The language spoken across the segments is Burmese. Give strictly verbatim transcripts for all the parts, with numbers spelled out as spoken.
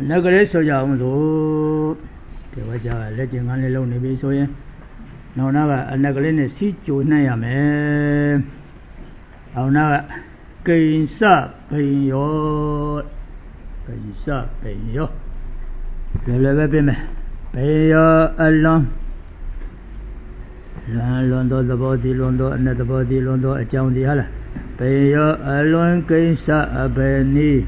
那个人说叫我们说，给我讲来金刚的路那边说呀，然后那个那个人呢是就那样没，然后那个跟上朋友，跟上朋友，来来来边没，朋友阿郎。乱乱到的包地，乱到那的包地，乱到讲的好了。朋友阿乱跟上阿伯尼，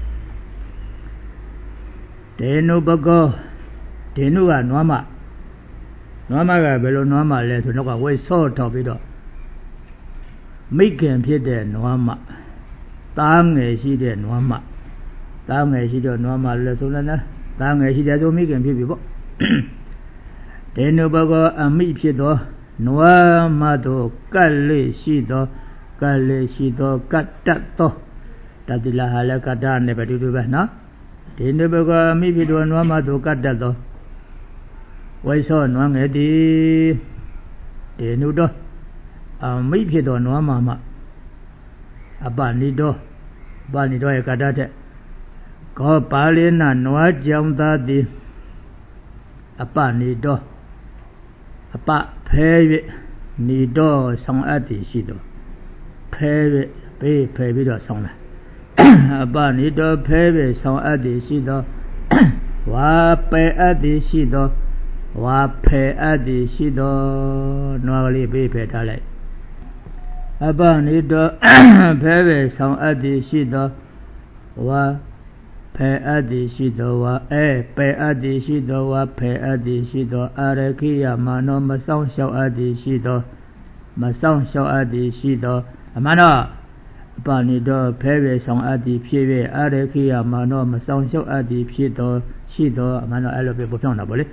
电脑不够，电脑啊乱码，乱码个别了乱码来，就那个会少逃避的，没见别的乱码，当然是的乱码，当然是的乱码来说了呢，当然是的就没见别别不，电脑不够啊没别的。诺玛多格雷西多格雷西多格达多，达迪拉哈拉格达呢？不对对吧？那，这那不个米皮多诺玛多格达多，为啥诺个的？这那多啊米皮多诺玛嘛，啊巴尼多，巴尼多也格达的，个巴里那诺江达的，啊巴尼多。阿爸配乐，你到上阿弟西多，配乐配配比较上来。阿爸你到配乐上阿弟西多，我配阿弟西多，我配阿弟西多，哪个里配配他来？阿爸你到配乐上阿弟西多，我。配阿弟西多哇，哎，配阿弟西多哇，配阿弟西多，阿拉基亚马诺马上小阿弟西多，马上小阿弟西多，阿玛诺，把你的配乐上阿弟配乐，阿拉基亚马诺马上小阿弟西多西多，阿玛诺阿拉贝不上那不嘞？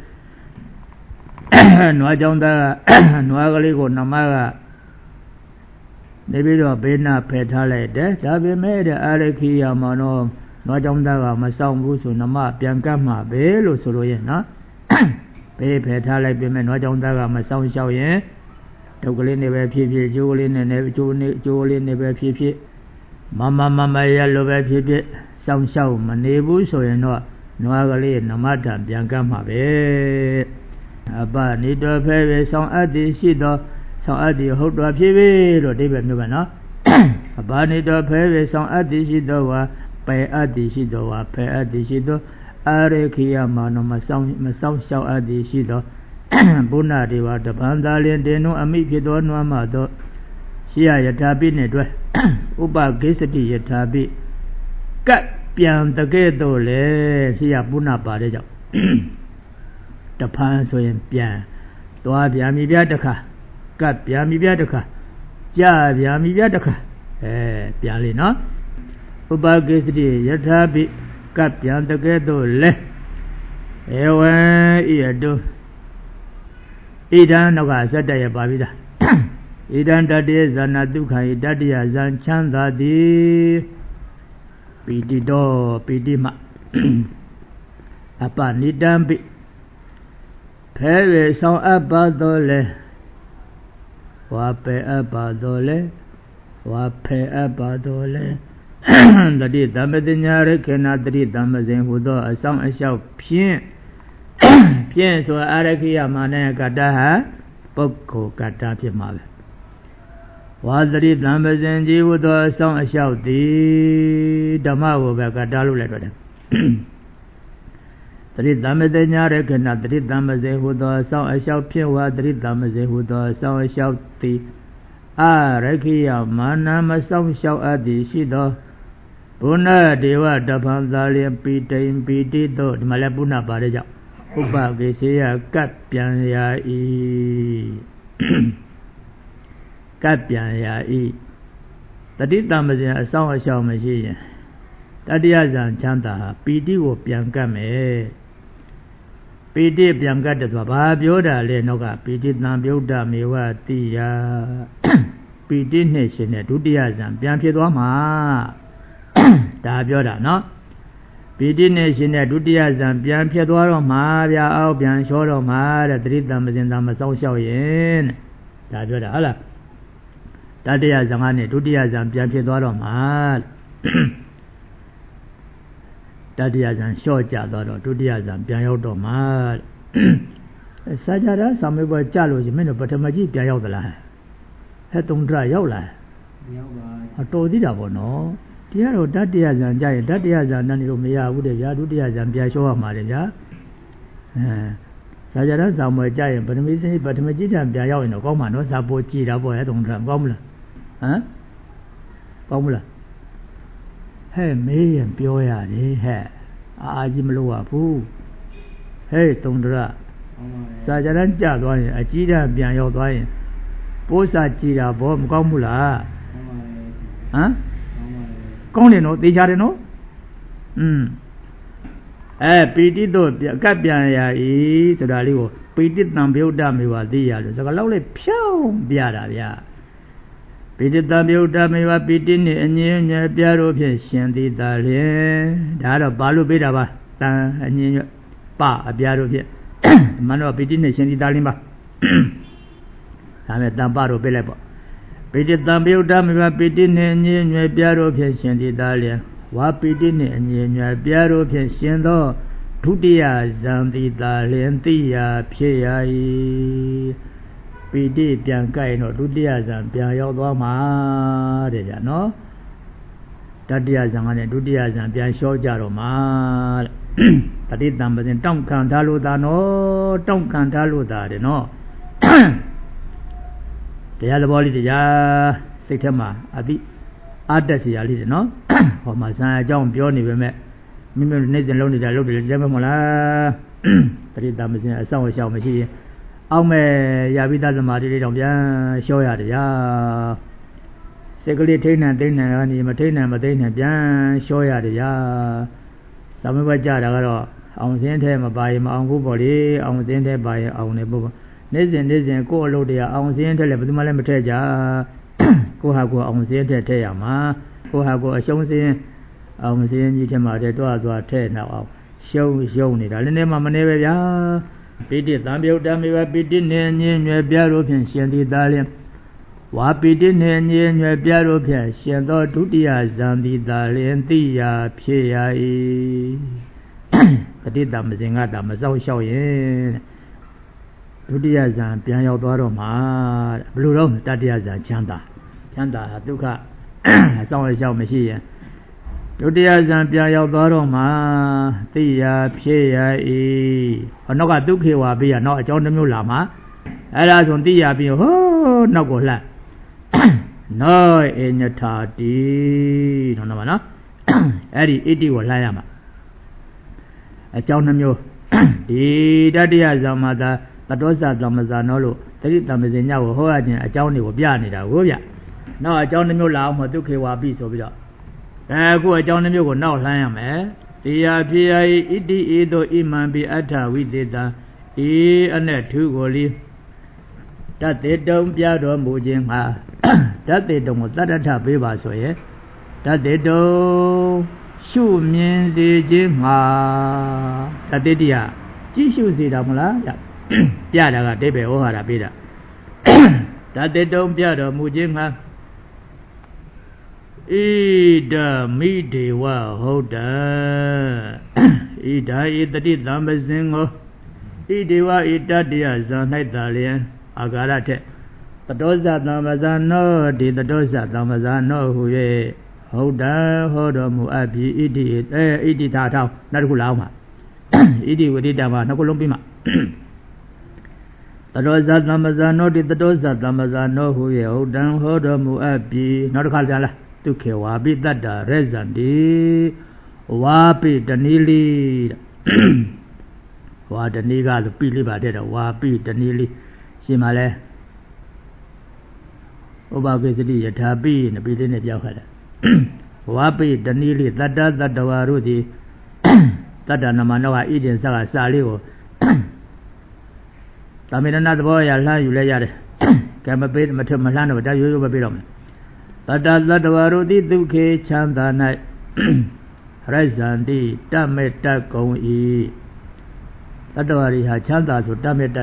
我讲的，我个里个那么个，那边的贝那配他来的，这边没的阿拉基亚马诺。我讲那个嘛，上午说那么边干嘛别路说了耶呐，别陪他来边面，我讲那个嘛上小人，这个里那边皮皮，这个里那那就那就里那边皮皮，妈妈妈妈也那边皮皮，上小嘛那不说人喏，我个里那么谈边干嘛别，阿爸你多陪陪上阿弟西多，上阿弟好多皮皮了这边没办呐，阿爸你多陪陪上阿弟西多哇。配阿弟西多哇，配阿弟西多，阿雷基亚马诺马上马上小阿弟西多，不拿的话，这旁达连电脑阿米皮多诺马多，西亚也差别呢对，乌巴给斯蒂也差别，格变得给多嘞，西亚不拿把的叫，这旁所以变，多变米变的卡，格变米变的卡，加变米变的卡，哎，变了呢。อุปกิสติยถาภิกัปยังตะเกตุเลเอวันอิยตุဣဒံနောက်ကဇတ္တရပါပြီလားဣဒံတတေဇာနာဒုက္ခယတတ္တယဇံချမ်းသာသည်ပိတိတောပိတိမအပနိတံပိဖဲရဆောင်အပ်ပါတော်လဲဝါပေအပ်ပါတော်လဲဝါဖဲအပ်ပါတော်လဲတတိသမ္ပတညာရခေနတတိသမ္ပဇင်ဟူသောအဆောင်အလျှောက်ဖြင့်ဖြင့်ဆိုအာရခိယမာနကတ္တဟာပုဂ္ဂိုလ်ကတ္တဖြစ်မှာပဲဝါသတိသမ္ပဇင်ကြီးဟူသောအဆောင်အလျှောက်သည်ဓမ္မကိုပဲကတ္တလို့လည်းတွေ့တယ်တတိသမ္ပတညာရခေနတတိသမ္ပဇင်ဟူသောအဆောင်အလျှောက်ဖြင့်ဝါတတိသမ္ပဇင်ဟူသောအဆောင်အလျှောက်သည်အာရခိယမာနမဆောင်လျှောက်အပ်သည်ရှိသောဘုဏဒေဝတပံသာလျင်ပိတိံပိတိတောဒီမှာလည်းဘုဏပါတဲ့ကြောင့်ဥပကိစေယကပ်ပြန်ရာဤကပ်ပြန်ရာဤတတိတံပဇင်အဆောင်အရှောင်မရှိရင်တတိယဇံချမ်းသာဟာပိတိကိုပြန်ကပ်မယ်ပိတိပြန်ကပ်တယ်ဆိုတာဘာပြောတာလဲနောက်ကပိတိတံပြုတ်တမေဝတိယပိတိနဲ့ရှင်တဲ့ဒုတိယဇံပြန်ဖြစ်သွားမှာဒါပြောတာနော်ပိဋိနဲ့ရှင်တဲ့ဒုတိယဇံပြန်ဖြစ်သွားတော့မှာဗျာအောက်ပြန်လျှောတော့မှာတဲ့တတိတံပဇင်တံမစောင့်ရှောက်ရင်ဒါပြောတာဟုတ်လားတတိယဇံကနေဒုတိယဇံပြန်ဖြစ်သွားတော့မှာတတိယဇန်လျှော့ကြသွားတော့ဒုတိယဇန်ပြန်ရောက်တော့မှစာကြတာစာမေးပွဲကြလို့ရှိမင်းတို့ပထမကြီးပြန်ရောက်သလားဟဲ့သုံးထရောက်လားမရောက်ပါဘူးတော်သေးတာပေါ့နော်ဒီကတော့တတိယဇန်ကြရင်တတိယဇန်နဲ့လို့မရဘူးတဲ့ဗျာဒုတိယဇန်ပြန်လျှော့ရမှာတဲ့ဗျာအဲစာကြတာစာမေးပွဲကြရင်ပထမကြီးပထမကြီးတန်ပြန်ရောက်ရင်တော့ကောင်းမှာနော်စာပေါ်ကြည်တာပေါ့ဟဲ့သုံးထကောင်းမလားဟမ်ကောင်းမလားဟဲ့မေးရင်ပြောရတယ်ဟဲ့အာကြီးမလို့ရဘူးဟဲ့သုံးထစာကြတန်းကြသွားရင်အကြီးတန်းပြန်ရောက်သွားရင်ပိုးစာကြည်တာဘောမကောင်းဘူးလားဟမ်ကောင်းတယ်နော်သေချာတယ်နော်อืมအဲပီတိတို့ကပ်ပြန်ရဤဆိုတာလေးကိုပီတိတံဗုဒ္ဓမေဝသိရလို့စကားလောက်လေးဖြောင်းပြတာဗျာပိဋိတံဗုဒ္ဓမေဝပိဋိနှင့်အငြင်းညွယ်ပြတို့ဖြင့်ရှင်သည်သာလျင်ဒါတော့ဘာလို့ပေးတာပါတန်အငြင်းညွယ်ပအပြတို့ဖြင့်မနောပိဋိနှင့်ရှင်သည်သာလျင်ပါဒါမဲ့တန်ပတို့ပေးလိုက်ပေါ့ပိဋိတံဗုဒ္ဓမေဝပိဋိနှင့်အငြင်းညွယ်ပြတို့ဖြင့်ရှင်သည်သာလျင်ဝါပိဋိနှင့်အငြင်းညွယ်ပြတို့ဖြင့်ရှင်သောဒုတိယဇန်သည်သာလျင်သိရာဖြစ်ရ၏ပီတိပြန်ကြိုက်တော့ဒုတိယဇန်ပြန်ရောက်သွားမှာတဲ့ဗျာနော်တတိယဇန်ကလည်းဒုတိယဇန်ပြန်လျှော့ကြတော့မှာတဲ့တတိတံပစဉ်တောင့်ခံထားလို့သာနော်တောင့်ခံထားလို့သာတဲ့နော်တရားသဘောလေးတရားစိတ်ထဲမှာအတိအတက်စီရလေးတဲ့နော်ဟောမှာဇန်အကြောင်းပြောနေပေမဲ့မိမိနေ့စဉ်လုံးနေတာလုပ်တယ်ကြမ်းမမလားတတိတံပစဉ်အဆောင်အရှောင်မရှိရင်အောက်မဲ့ရပိသသမာဓိလေးတောင်ပြန်လျှော့ရတယ်ဗျာစိတ်ကလေးထိန်းနှံသိန်းနှံကနေမထိန်းနှံမသိန်းနှံပြန်လျှော့ရတယ်ဗျာသာမဘကြတာကတော့အောင်စင်းထဲမပါရင်မအောင်ဘူးပေါ့လေအောင်စင်းထဲပါရင်အောင်နေပေါ့နေ့စဉ်နေ့စဉ်ကိုယ့်အလုပ်တရားအောင်စင်းထဲလည်းဘယ်သူမှလည်းမထည့်ကြကိုယ့်ဟာကိုယ်အောင်စင်းထဲထည့်ရမှာကိုယ့်ဟာကိုယ်အရှုံးစင်းအောင်စင်းကြီးထဲမှာတည်းတွားသွားထည့်နောက်အောင်ရှုံးရှုံးနေတာလည်းနည်းမှမနေပဲဗျာပိဋိသံဗုဒ္ဓမေဝပိဋိနှင့်ညင်ညွယ်ပြတို့ဖြင့်ရှင်သည်သာလျင်ဝါပိဋိနှင့်ညင်ညွယ်ပြတို့ဖြင့်ရှင်သောဒုတိယဇန်သည်သာလျင်သိရာဖြစ်ရ၏တတိတမစဉ်ကတာမစောင့်လျှောက်ရင်ဒုတိယဇန်ပြန်ရောက်သွားတော့မှာဘယ်လိုတော့တတိယဇန်ချမ်းသာချမ်းသာဟာဒုက္ခအဆောင်လျှောက်မရှိရင်ဒုတိယဇန်ပြန်ရောက်သွားတော့မှသိရာဖြစ်ရ၏ဟောနောက်ကဒုက္ခေဝါပြီးရနောက်အကြောင်းတစ်မျိုးလာမှာအဲ့ဒါဆိုသိရပြီးဟိုးနောက်ကိုလှမ်းနောအညထာတိနော်နော်နော်အဲ့ဒီဣတိကိုလှမ်းရမှာအကြောင်းနှမျိုးဒီတတိယဇန်မှာသာတတောဇသမဇာနောလို့တတိတမဇင်ညကိုဟောရခြင်းအကြောင်းတွေကိုပြနေတာကိုဗျနောက်အကြောင်းနှမျိုးလာအောင်မဒုက္ခေဝါပြီးဆိုပြီးတော့အဲအခုအကြောင်းနှမျိုးကိုနောက်လှမ်းရမယ်တရားဖြစ်ရ၏ဣတိဧသောဣမံပိအဋ္ဌဝိသေတံဤအနဲ့ထုကိုလီတတေတုံပြတော်မူခြင်းမှာတတေတုံကိုတတ္ထပေးပါဆိုရင်တတေတုံရှုမြင်စေခြင်းမှာတတေတိယကြည့်ရှုစေတာမလားပြတာကတိဗ္ဗေဩဟာရပေးတာတတေတုံပြတော်မူခြင်းမှာဣဒမိဒေဝဟုတ်တံဣဒာဣတတိသံပစဉ်ကိုဣဒေဝဣတတိယဇာ၌သာလျင်အာဂါရထက်တတောဇသံပဇာနောဒီတတောဇသံပဇာနောဟူ၍ဟုတ်တံဟောတော်မူအပ်ပြီးဣတိအဲဣတိသာထောင်းနောက်တစ်ခုလောက်မှာဣတိဝိတိတမှာနှစ်ခုလုံးပြီးမှတတောဇသံပဇာနောဒီတတောဇသံပဇာနောဟူ၍ဟုတ်တံဟောတော်မူအပ်ပြီးနောက်တစ်ခါပြန်လားဒုက္ခေဝါပိတတ္တရေဇန္တိဝါပိတဏီလီဝါတဏီကဆိုပိလေးပါတဲ့တော့ဝါပိတဏီလီရှင်းပါလဲဥပကိစ္စတိယထာပိနပိလေးနဲ့ပြောက်ခါတယ်ဝါပိတဏီလီတတ္တတတ္တဝါတို့သည်တတ္တနမနောကဣဒင်စကစာလေးကိုသာမေရဏသဘောရလှမ်းယူလဲရတယ်ကဲမပေးမထမလှမ်းတော့ဒါရိုးရိုးပဲပေးတော့မယ်တတ္တတတ္တဝါတို့သည်ဒုက္ခေချမ်းသာ၌ရိုက်ဇန္တိတမေတ္တကုံဤတတ္တဝါတွေဟာချမ်းသာဆိုတမေတ္တ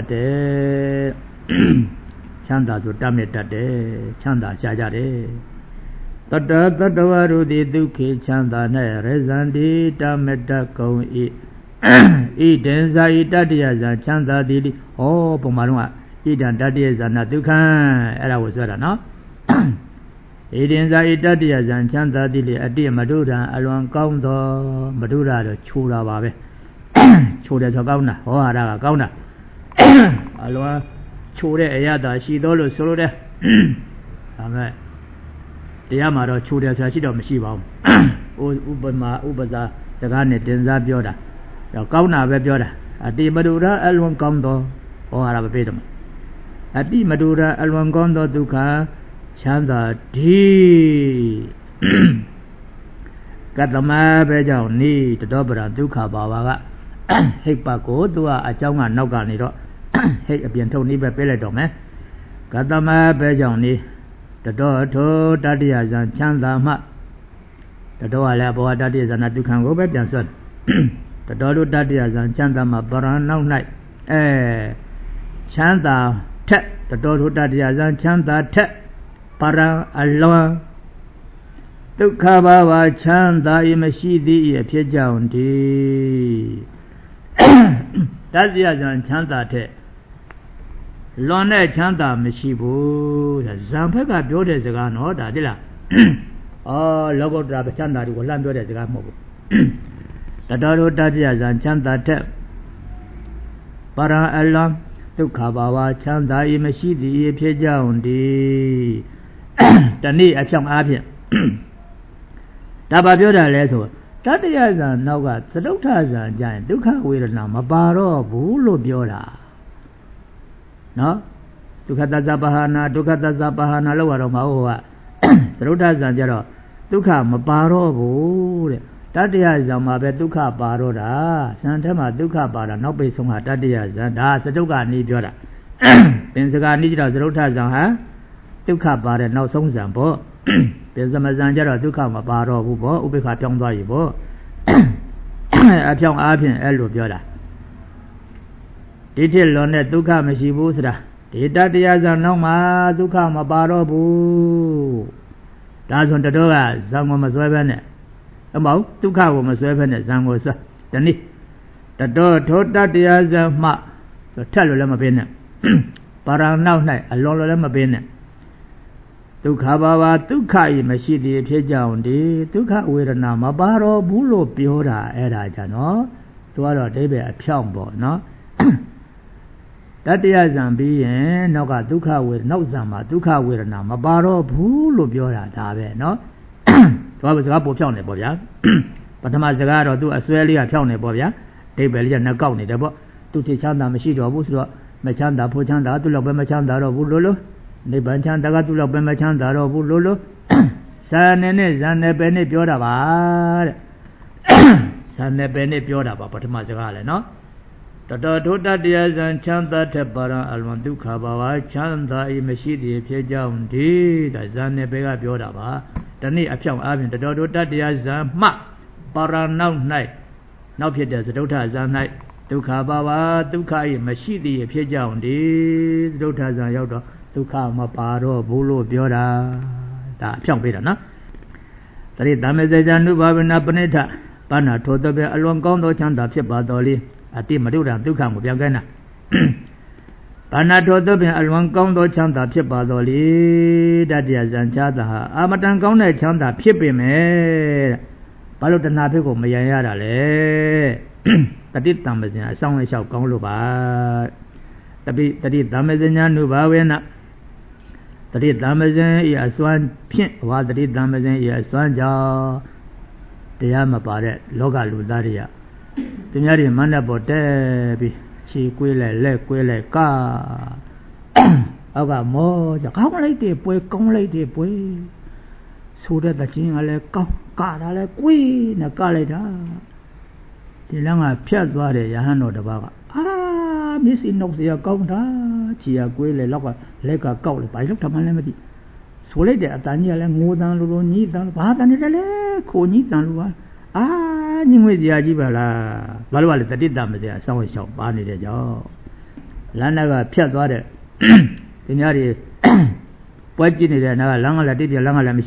တဲ့ချမ်းသာဆိုတမေတ္တတဲ့ချမ်းသာရှားကြတယ်တ Tata Tatawaru di Duki Chanda Ne Rezandi Tameta Kong I Idenza Itadiaza Chanda Didi Oh Pumarua Idan Dadiaza Natukan Era was that no Idenza Itadiaza Chanda Didi Adi Madura Alwan Kaundo Madura Chura Babe Chura Gauna Oara Gauna Alwa Chure Ayada Shidolo Solo Amenတရားမှာတော့ချိုးတယ်ဆိုတာရှိတော့မရှိပါဘူးဥပမာဥပဇာစကားနဲ့တင်စားပြောတာတော့ကောင်းတာပဲပြောတာအတိမတူတာအလွန်ကောင်းသောဟောရတာပဲပြေးတယ်အတိမတူတာအလွန်ကောင်းသောဒုက္ခချမ်းသာဒီကတ္တမပဲကြောင့်နိတတော်ပရာဒုက္ခပါပါကဟိတ်ပတ်ကိုသူကအကြောင်းကနောက်ကနေတော့ဟိတ်အပြင်ထုတ်နေပဲပြေးလိုက်တော့မယ်ကတ္တမပဲကြောင့်နိတတော်ထိုတတ္တိယဇံချမ်းသာမှတတော်ကလည်းဘောတတ္တိယဇံနာဒုက္ခံကိုပဲပြန်ဆွတ်တတော်တို့တတ္တိယဇံချမ်းသာမှပရဏနောက်၌အဲချမ်းသာထက်တတော်တို့တတ္တိယဇံချမ်းသာထက်ပရဏအလွန်ဒုက္ခဘာဝချမ်းသာ၏မရှိသည်၏အဖြစ်ကြောင့်ဒီတတ္တိယဇံချမ်းသာထက်လွန်တဲ့ချမ်းသာမရှိဘူးတဲ့ဇံဖက်ကပြောတဲ့စကားနော်ဒါတိလားအော်လောကုတ္တရာချမ်းသာတွေကိုလှမ်းပြောတဲ့စကားမဟုတ်ဘူးတတော်တို့တတ္တိယဇံချမ်းသာတဲ့ပရံအလံဒုက္ခဘာဝချမ်းသာ၏မရှိသည်ဖြစ်ကြောင်းဒီတနည်းအဖြောင်းအားဖြင့်ဒါပါပြောတာလဲဆိုတတ္တိယဇံနောက်ကသတုဋ္ဌဇံကြရင်ဒုက္ခဝေဒနာမပါတော့ဘူးလို့ပြောတာနော်ဒုက္ခသစ္စာပဟာနာဒုက္ခသစ္စာပဟာနာလို့ရတော့မဟုတ်ကသရုဒ္ဓဇံကြတော့ဒုက္ခမပါတော့ဘူးတဲ့တတ္တယဇံမှာပဲဒုက္ခပါတော့တာဇံထဲမှာဒုက္ခပါတာနောက်ပိတ်ဆုံးကတတ္တယဇံဒါစတုကအနည်းပြောတာပင်စကာနည်းကြတော့သရုဒ္ဓဇံဟာဒုက္ခပါတဲ့နောက်ဆုံးဇံပေါ့ပင်စမဇံကြတော့ဒုက္ခမပါတော့ဘူးပေါ့ဥပိ္ပခပြောင်းသွားပြီပေါ့အဖြောင်းအားဖြင့်အဲ့လိုပြောတာဒီထက်လွန်တဲ့ဒုက္ခမရှိဘူးဆိုတာဒီတတ္တယဇံနောက်မှာဒုက္ခမပါတော့ဘူးဒါဆိုတတော်ကဇံကိုမစွဲဘဲနဲ့အမဟုတ်ဒုက္ခကိုမစွဲဘဲနဲ့ဇံကိုစွဲဒီနေ့တတော်ထိုတတ္တယဇံမှထက်လို့လည်းမပေးနဲ့ပါရဏောက်၌အလွန်လို့လည်းမပေးနဲ့ဒုက္ခဘာဝဒုက္ခဤမရှိသည်ဖြစ်ကြောင်းဒီဒုက္ခဝေဒနာမပါတော့ဘူးလို့ပြောတာအဲ့ဒါကြနော်သူကတော့အဓိပ္ပာယ်အဖြောင့်ပေါ့နော်တတ္တယဇံပြီးရင်နောက်ကဒုက္ခဝေဒနောက်ဇံမှာဒုက္ခဝေဒနာမပါတော့ဘူးလို့ပြောတာဒါပဲနော်သူကစကားပိုဖြောင့်နေပေါ့ဗျာပထမစကားတော့သူအစွဲလေးကဖြောင့်နေပေါ့ဗျာအဓိပ္ပာယ်လေးကနှကောက်နေတယ်ပေါ့သူတိချမ်းသာမရှိတော့ဘူးဆိုတော့မချမ်းသာဖို့ချမ်းသာသူ့လောက်ပဲမချမ်းသာတော့ဘူးလို့လို့နိဗ္ဗာန်ချမ်းသာကသူ့လောက်ပဲမချမ်းသာတော့ဘူးလို့လို့ဇာနေနဲ့ဇာနေပဲနဲ့ပြောတာပါတဲ့ဇာနေပဲနဲ့ပြောတာပါပထမစကားလည်းနော်တတော်ထိုတတ္တယဇံချမ်းသာထက်ပါရန်အလွန်ဒုက္ခဘာဝချမ်းသာ၏မရှိသည်ဖြစ်ကြောင်းဒီဒါဇာနေပဲကပြောတာပါတနည်းအဖြောင့်အားဖြင့်တတော်ထိုတတ္တယဇံမှပါရနောက်၌နောက်ဖြစ်တဲ့သတုဋ္ဌဇာ၌ဒုက္ခဘာဝဒုက္ခ၏မရှိသည်ဖြစ်ကြောင်းဒီသတုဋ္ဌဇာရောက်တော့ဒုက္ခမပါတော့ဘူးလို့ပြောတာဒါအဖြောင့်ပေးတာနော်တရိသမေဇဇာနုဘာဝနာပဏိဋ္ဌပါဏထိုတပေအလွန်ကောင်းသောချမ်းသာဖြစ်ပါတော်လေအတိမတုဒ္ဒဒုက္ခကိုပြောင်းကဲနာဘာနာတော်သဖြင့်အလွန်ကောင်းသောချမ်းသာဖြစ်ပါတော်လေတတ္တယဇံချမ်းသာဟာအာမတန်ကောင်းတဲ့ချမ်းသာဖြစ်ပေမဲ့ဘာလို့တဏှာဖြစ်ကိုမယံရတာလဲတတိတံပဇင်အဆောင်အလျှောက်ကောင်းလို့ပါတပိတတိတံပဇင်ညာနုဘာဝေနတတိတံပဇင်ဤအစွမ်းဖြင့်ဝါတတိတံပဇင်ဤအစွမ်းကြောင့်တရားမပါတဲ့လောကလူသားတွေကသူများတွေမန်းတဲ့ပေါ်တက်ပြီးခြေကွေးလိုက်လက်ကွေးလိုက်ကအောက်ကမောကြကောင်းလိုက်တယ်ပွဲကောင်းလိုက်တယ်ပွဲဆိုတဲ့တခြင်းကလည်းကောင်းကတာလည်းကွေးနဲ့ကလိုက်တာဒီလမ်းကဖြတ်သွားတယ်ယဟန်တော်တစ်ပါးကအာမျက်စိနှုတ်เสียကောင်းတာခြေကကွေးလေလောက်ကလက်ကကောက်လေဘာလို့ထမှန်းလည်းမသိဆိုလိုက်တဲ့အတန်ကြီးကလည်းငိုတန်လိုလိုညည်းတန်ဘာတန်နေတယ်လဲခိုညည်းတန်လိုပါအာညီငွေစရာကြီးပါလားဘာလို့လဲတတိတမစရာအဆောင်ရှောက်ပါနေတဲ့ကြောင့်လမ်းကဖြတ်သွားတဲ့ဒီများတွေပွဲကြည့်နေတဲ့နာကလမ်းကလည်းတိပြလမ်းကလည်းမရှိဘူး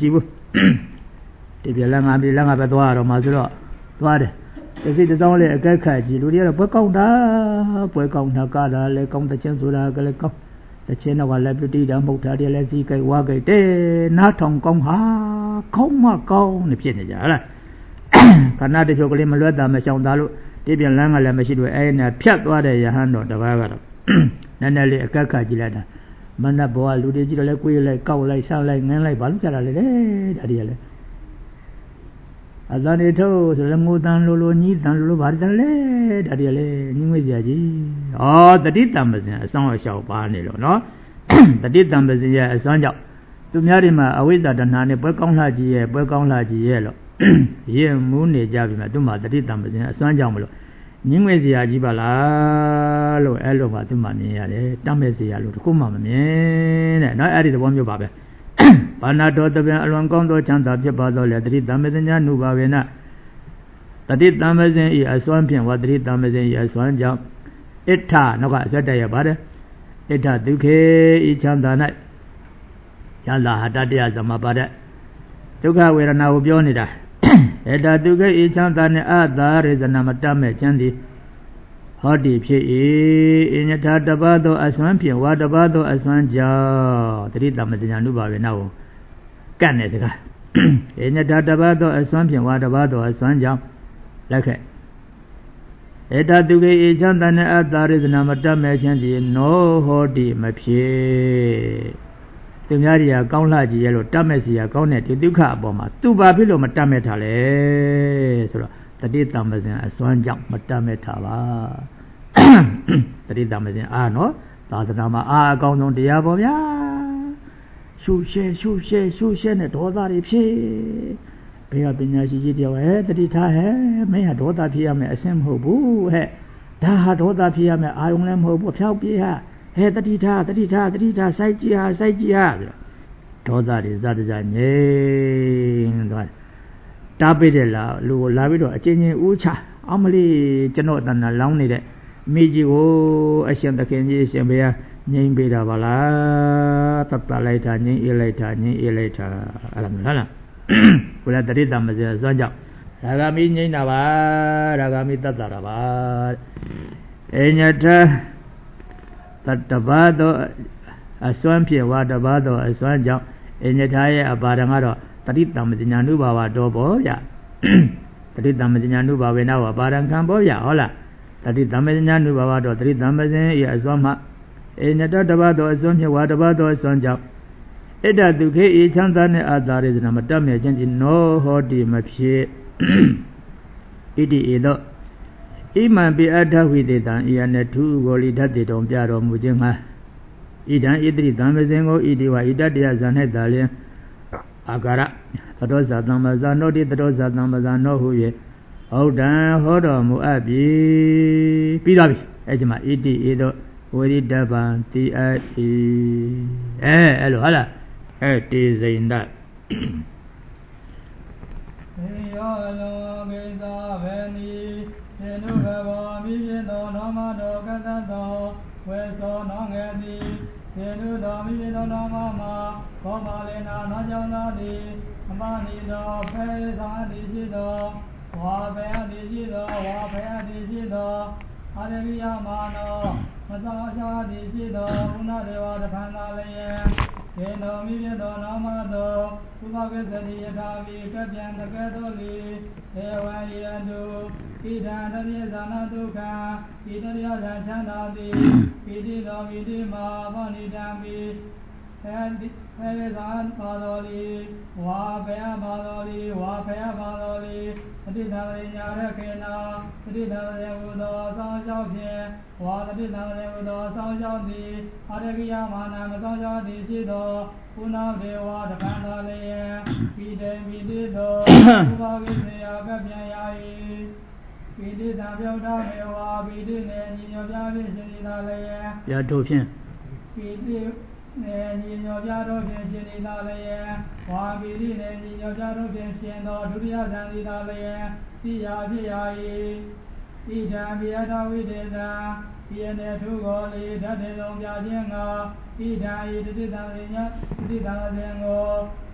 ဒီပြလငါပြီလငါပဲသွားရတော့မှဆိုတော့သွားတယ်တစိတစောင်းလေးအကဲခတ်ကြည့်လူတွေကတော့ပွဲကောင်းတာပွဲကောင်းတာကတာလဲကောင်းတဲ့ချင်းဆိုတာကလည်းကောင်းတချင်းတော့ကလည်းပြတိတာမဟုတ်တာတည်းလည်းစီကြိုက်ဝါကြိုက်တဲ့နားထောင်ကောင်းဟာကောင်းမကောင်းနေဖြစ်နေကြဟလားခဏတချို့ကလေးမလွတ်တာမရှောင်တာလို့ဒီပြန်လမ်းကလည်းမရှိတော့အဲ့နဲ့ဖြတ်သွားတဲ့ယဟန်တော်တပါးကတော့နည်းနည်းလေးအကက်ခတ်ကြည့်လိုက်တာမနတ်ဘဝလူတွေကြည့်တော့လဲကိုယ်လိုက်ကောက်လိုက်ဆောက်လိုက်ငန်းလိုက်ဘာလို့ကြတာလဲတဲ့ဒါတည်းလည်းအသာနေထိုးဆိုလည်းငိုတန်လိုလိုညီးတန်လိုလိုဘာတည်းလဲဒါတည်းလည်းညီငွေစရာကြီးဩတတိတံပစင်အဆောင်အရှောက်ပါနေလို့နော်တတိတံပစင်ရဲ့အစွမ်းကြောင့်သူများတွေမှာအဝိဇ္ဇာတဏှာနဲ့ပွဲကောင်းလှကြီးရဲ့ပွဲကောင်းလှကြီးရဲ့လို့ရင်မူးနေကြပြီမှာသူ့မှာတတိတံပစင်အစွမ်းကြောင့်မလို့ညင်းငွေစရာကြီးပါလားလို့အဲ့လိုမှသူ့မှာမြင်ရတယ်တတ်မဲ့စရာလို့တခုမှမမြင်တဲ့နော်အဲ့ဒီသဘောမျိုးပါပဲဘာနာတော်တပြန်အလွန်ကောင်းသောချမ်းသာဖြစ်ပါသောလေတတိတံပစင်ညာနုဘာဝေနတတိတံပစင်ဤအစွမ်းဖြင့်ဝတတိတံပစင်ဤအစွမ်းကြောင့်ဣဋ္ဌနောကအစက်တရပါတယ်ဣဋ္ဌဒုက္ခေဤချမ်းသာ၌ချမ်းသာဟာတတရားသမပါတဲ့ဒုက္ခဝေဒနာကိုပြောနေတာဣဋ္ဌဒုက္ခေဤချမ်းသာနှင့်အသာရေဇနာမတတ်မဲ့ချမ်းသည်ဟောတိဖြစ်၏အညထာတပါသောအစွမ်းဖြင့်ဝါတပါသောအစွမ်းကြောင့်တတိတမတညာနုပါဝေနကိုကတ်နေစကားအညထာတပါသောအစွမ်းဖြင့်ဝါတပါသောအစွမ်းကြောင့်လက်ခဲ့ဧတတုကေဧချမ်းတနှင့်အသာရိသနာမတတ်မဲ့ခြင်းသည်နောဟောတိမဖြစ်သူများတွေကကောင်းလှကြည့်ရလို့တတ်မဲ့စီရကောင်းတဲ့ဒီဒုက္ခအပေါ်မှာသူဘာဖြစ်လို့မတတ်မဲ့ထားလဲဆိုတော့တတိတံပစင်အစွမ်းကြောင့်မတတ်မဲ့ထားပါတတိတံပစင်အာနော်သာသနာမှာအာအကောင်းဆုံးတရားပေါ့ဗျာရှုရှဲရှုရှဲရှုရှဲနဲ့ဒေါသတွေဖြစ်ဘယ်ကပညာရှိကြီးတယောက်ဟဲ့တတိထားဟဲ့မင်းဟာဒေါသဖြစ်ရမယ်အရှင်းမဟုတ်ဘူးဟဲ့ဒါဟာဒေါသဖြစ်ရမယ်အာယုံလည်းမဟုတ်ဘူးဖြောက်ပြေးဟာဟဲ့တတိထားတတိထားတတိထားစိုက်ကြည့်ဟာစိုက်ကြည့်ဟာဒေါသတွေဇာတဇာငြိမ်းသွားတားပိတဲ့လားလူကိုလာပြီးတော့အချင်းချင်းဦးချအမလေးကျွန်တော်တဏ္ဍာလောင်းနေတဲ့မိကြီးကိုအရှင်သခင်ကြီးအရှင်ဘုရားငြိမ်းပေးတာပါလားတတ်တလိုက်တာငြိမ်းအေးလိုက်တာငြိမ်းအေးလိုက်တာအဲ့လိုမျိုးဟုတ်လားကိုယ်လည်းတတိတမစေစွမ်းကြောင့်ရာဂမိငြိမ်းတာပါရာဂမိတတ်တာပါအညထတတဘာသောအစွမ်းဖြင့်ဝါတဘာသောအစွမ်းကြောင့်အညထရဲ့အပါဒံကတော့တတိတမဉာဏုဘာဝတော်ပေါ်ဗျတတိတမဉာဏုဘာဝေနဝပါဒံခံပေါ်ဗျဟုတ်လားတတိတမဉာဏုဘာဝတော်တတိတမဇင်ရဲ့အစွမ်းမှအညတတဘာသောအစွမ်းဖြင့်ဝါတဘာသောအစွမ်းကြောင့်ဣဒ္ဓတုခေဤချမ်းသာနှင့်အာသာရေဇနာမတတ်မြဲခြင်းသည်နောဟောတိမဖြစ်ဣတိဧသောဣမံပိအတ္ထဝိသေတံဤအနထုဂောလိဓာတိတုံပြတော်မူခြင်းမှာဣဒံဣတိတံပဇင်ကိုဣတိဝဣတတယဇာ၌သာလျင်အာကာရသတောဇာတံမဇာနောတိသတောဇာတံမဇာနောဟု၍ဟုတ်တံဟောတော်မူအပ်ပြီပြီးသွားပြီအဲ့ဒီမှာဣတိဧသောဝိရိတပံတိအပ်ဤအဲအဲ့လိုဟုတ်လားအဲ့တေဇိန္ဒေယောလောကိသာဘေနိသေနုဘဂဝါမိပြသောနောမတော်ကတ္တသောဝေသောနောငယ်တိသေနုတော်မိပြသောနောမမှာဘောပါလေနာနောကြောင့်သာသည်အမနိသောဖေသာတိရှိသောဝါဘေအတိရှိသောဝါဘေအတိရှိသောအာရမိယမာနောမသောချာတိရှိသောဘုနာဒေဝတခန္ဓာလျင်ေနောမိပြသောနာမသောသုဘဂသတိယထာဝိကပြံတကဲ့သို့လီဧဝံယတုဣဒံတတိယဇာနာဒုက္ခဣတရိယဇာချမ်းသာတိဣတိသောမိတိမာဘောနိတံမိအဲဒီအဲဒီဇာပါတော်လီဝါဘေပါတော်လီဝါဖေပါတော်လီအတိတဝိညာရခေနာအတိတဝေဝသောသောကြောင့်ဖြင့်ဝါအတိတဝေဝသောသောကြောင့်သည်အရဂိယမာနမသောကြောင့်သည်ရှိသောကုဏဒေဝတခန္ဓာလျင်ပိတေမိတိသောဘုရားကိစေယကပြန်ရာ၏ပိတိတံပြုတ်တော်မေဝါပိတိနေညီညွတ်ပြဖြင့်ရှင်သာလျင်ပြတို့ဖြင့်ပိတိနေညီညွတ်ပြတို့ဖြင့်ရှင်သာလျင်ဝါပိတိနေညီညွတ်ပြတို့ဖြင့်ရှင်သောဒုတိယဇန်သာလျင်သိရာဖြစ်ရာ၏ဣဒံပိယတဝိတေတံဒီအနေထုကိုလေဓာတ်တေလုံးပြခြင်းကဣဒံဤတတိတံဉာဏ်တတိတံဉာဏ်ကို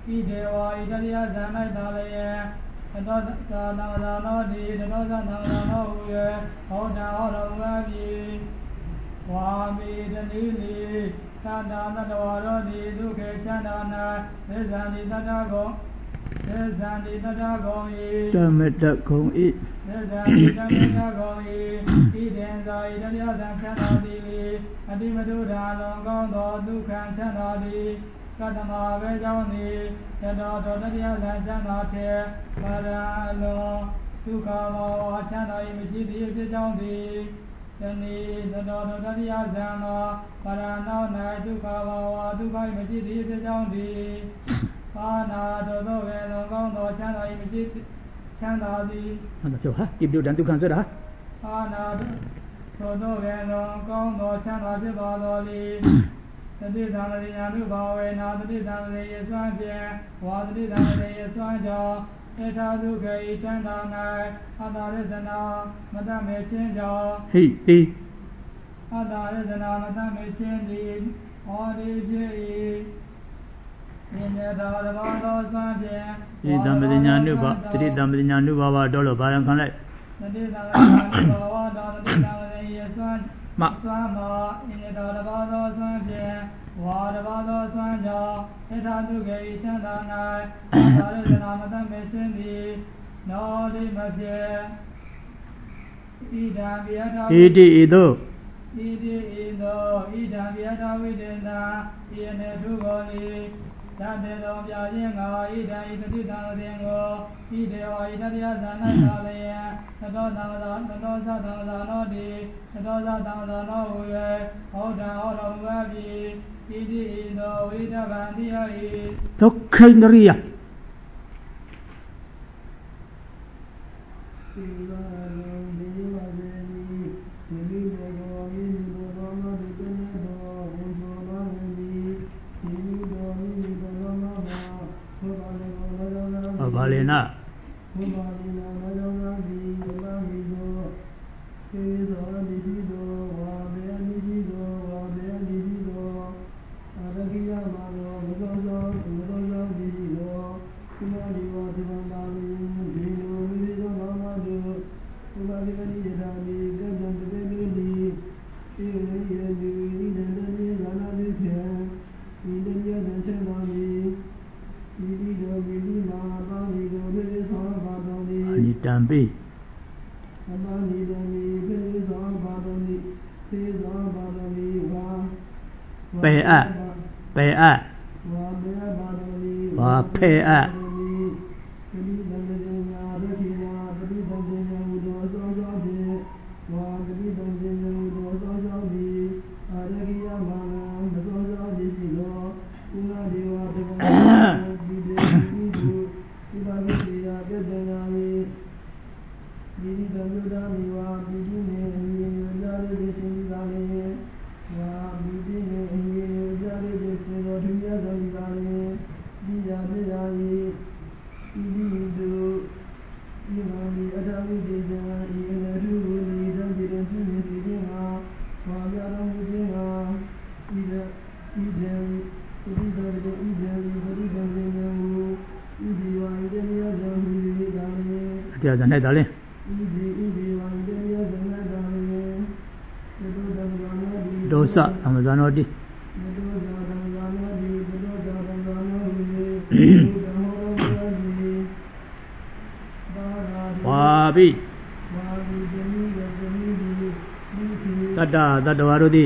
ဤဒေဝဤတရိယဇံ၌သာလျင်တတောသာနာမသာနောတိတတောသာနာမသာနောဟု၍ဟောတာဟောတော်မူအပ်ပြီဝါမိတတိလိသတ္တသတ္တဝါတို့သည်ဒုက္ခေချမ်းသာ၌သေဇံတိတတ္တကောသေဇံတိတတ္တကောဤဓမ္မတကုံဤသေဇံတိတတ္တကောဤဤဒေဇာဤတရိယဇံချမ်းသာသည်လေအတိမတုဓာလောကောင်းသောဒုက္ခံချမ်းသာသည်ကတ္တမဝေကြောင့်သည်တတောတောတရိယဇံချမ်းသာထေပါရအလောဒုက္ခမောချမ်းသာ၏မရှိသည်ဖြစ်ကြောင်းသည်တဏီတတောတောတရိယဇံသောပါရနောက်၌ဒုက္ခမောဒုက္ခ၏မရှိသည်ဖြစ်ကြောင်းသည်ပါဏာတောသောဝေလောကောင်းသောချမ်းသာ၏မရှိချမ်းသာသည်ဟုတ်တယ်ပြောဟာဒီပြုတ်တန်ဒုက္ခဆိုတာပါဏာတောသောဝေလောကောင်းသောချမ်းသာဖြစ်ပါတော်လေတတိသံဃေညာနုဘာဝေနာတတိသံဃေယစွမ်းဖြင့်ဝါတတိသံဃေယစွမ်းကြောင့်ဧထာဒုက္ခေချမ်းသာ၌အတ္တရဇနာမတမေခြင်းကြောင့်ဟိတိအတ္တရဇနာမတမေခြင်းသည်ဟောဒီဖြစ်၏ဉာဏ်တော်တဘောသောစွမ်းဖြင့်ဤတံပညာနုဘာတတိတံပညာနုဘာဝတော်လို့ဘာရံခံလိုက်တတိသံဃေညာနုဘာဝတော်တတိသံဃေယစွမ်းမစွမ်းမှာဣန္ဒတော်တဘောသောစွမ်းဖြင့်ဝါတဘောသောစွမ်းကြောင့်ဧထာဒုက္ခေချမ်းသာ၌သာရဇနာမတမေခြင်းသည်နောတိမဖြစ်ဣဒံဗျာထာဣတိဣသောဣတိဣသောဣဒံဗျာထာဝိတေနဤအနေထုကိုလေသတ္တေသောပြခြင်းငါဣဒံဤတတိတံသေကိုဣဒေဝဤတတိယဇာ၌သာလျင်သတောသံဃာသတောသသံဃာနောတိသတောသသံဃာနောဟူ၍ဟောတာဟောတော်မူအပ်ပြီဣတိဣသောဝိတဗန္တိယဤဒုက္ခိန္ဒရိယဘာလေနာတံပိပေအပေအဝါဖေအတရားဇာနဲ့ဒါလဲဒေါသအမဇာနောတိဝါဘိတတ္တတတ္တဝါတို့သည်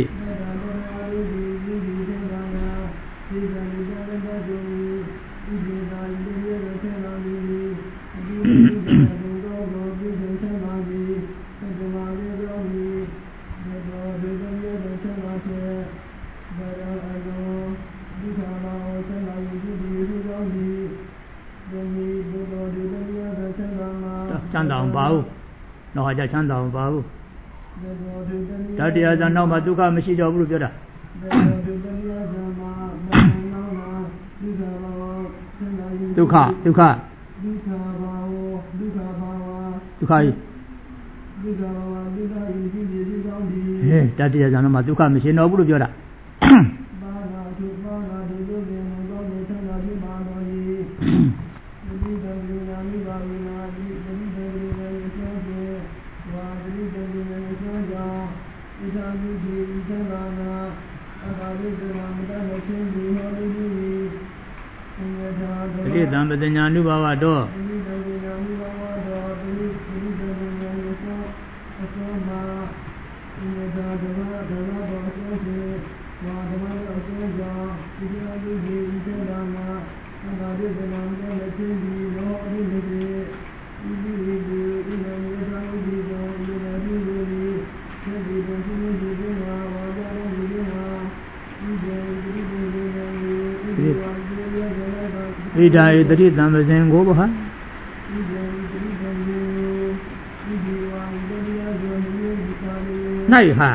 ချမ်းသာအောင်ပါဘူးတော့ဟာကြချမ်းသာအောင်ပါဘူးတတရားဇာနောက်မှာဒုက္ခမရှိတော့ဘူးလို့ပြောတာဒုက္ခဒုက္ခဒုက္ခဘာဝဒုက္ခဘာဝဒုက္ခဤဒုက္ခဘာဝဒုက္ခဤရှိပြီဒီကောင်းပြီဟဲ့တတရားဇာနောက်မှာဒုက္ခမရှိတော့ဘူးလို့ပြောတာဘာသာဒုဘာသာဒုဒုကေမောကောင်းတဲ့ချမ်းသာဖြစ်ပါတော်၏တိတံပတညာနုဘာဝတော့ဣဒာဧတတိတံပဇင်ကိုဘဟာ၌ဟာ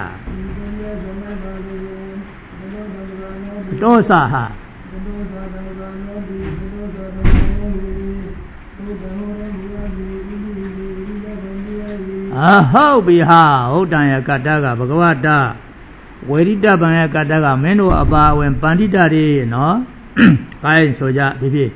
တောစဟာအာဟုတ်ပြီဟာဟုတ်တန်ရကတ္တကဘဂဝတ္တဝေရိတပံရကတ္တကမင်းတို့အပါအဝင်ပန္တိတတွေနော်ခိုင်းဆိုကြဖြစ်ဖြစ်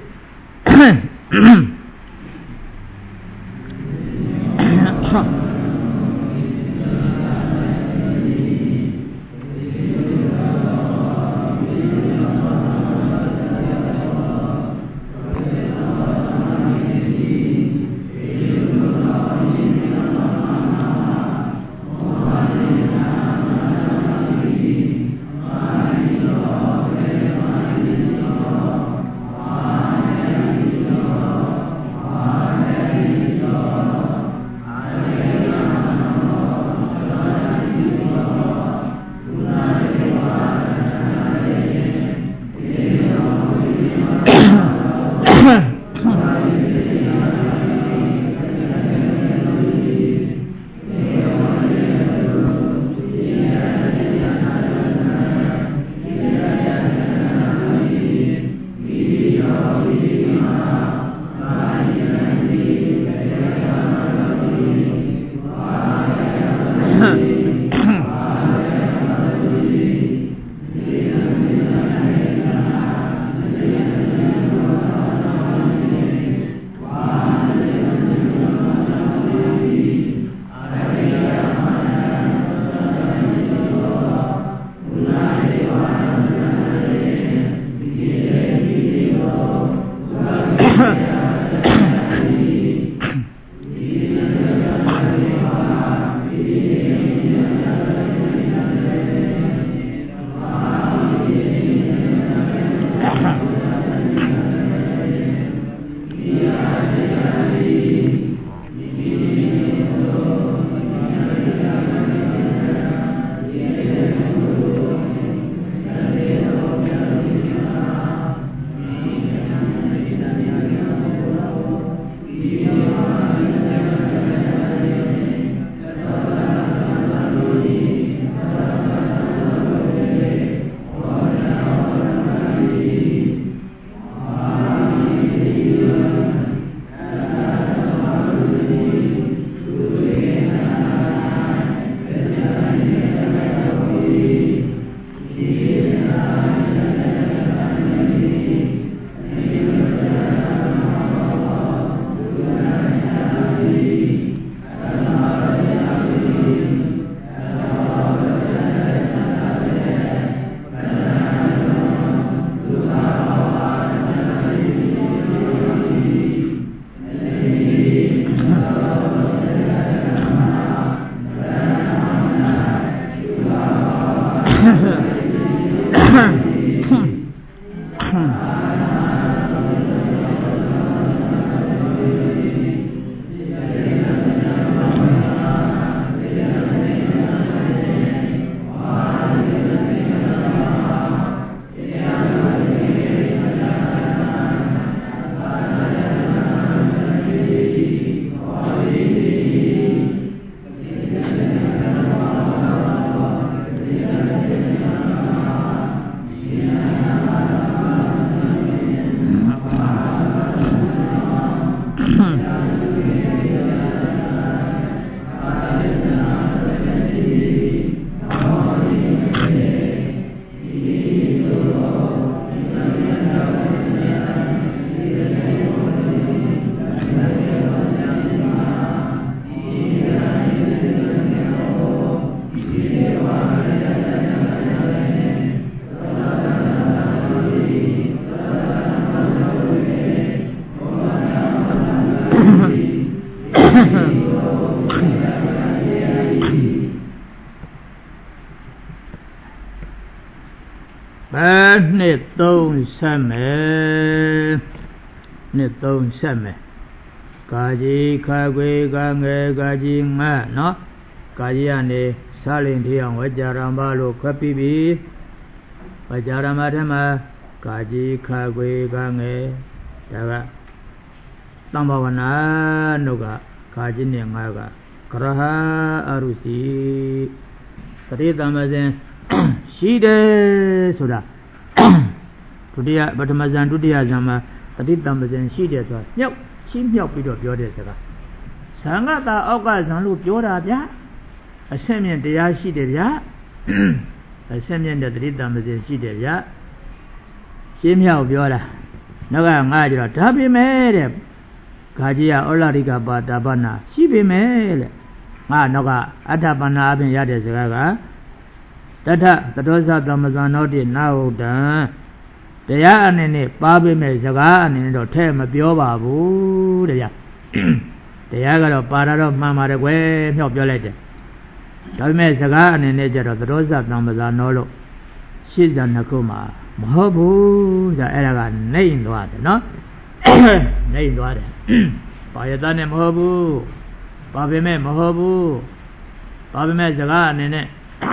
Khá nết tôn sa mê nết tôn sa mê Cả gì khá quê cả nghe cả gì ngã nó Cả gì anh đi Sa linh thi ông Vajjarama lô khá bì bì Vajjarama thế mà Cả gì khá quê cả nghe Đó là Tăng bảo vana nô cả Cả gì nè ngã cả Karaha arusi Tari tamazin Shi de Soda Tudiya Batamazan Tudiya Zama Tari tamazin Shi de Soda Nhọc Shi nhọc bị đột biểu đề saka Sanga ta Oka Zan lu biểu ra bia A xem miền Taya Shi de bia A xem miền de Tari tamazin Shi de bia Shi nhọc biểu ra Nó ka ngã chứ Đó bì mê de Kajiya Olarika Batabana Shi bì mê le Ngã nó ka Atapana abin ya de saka Tata Tadosa Tamazanoti Nauda Daya anene Pabi me Saga anene do Te ma Pyo ba bu Daya Daya ka do Para do Mama de Kwe Myok Pyo lai de Dabi me Saga anene Jado Tadosa Tamazanolo Shizan Naku ma Maho bu Ja Era ka Nayin dwa de no Nayin dwa de Payata ne maho bu Pabi me maho bu Pabi me Saga anene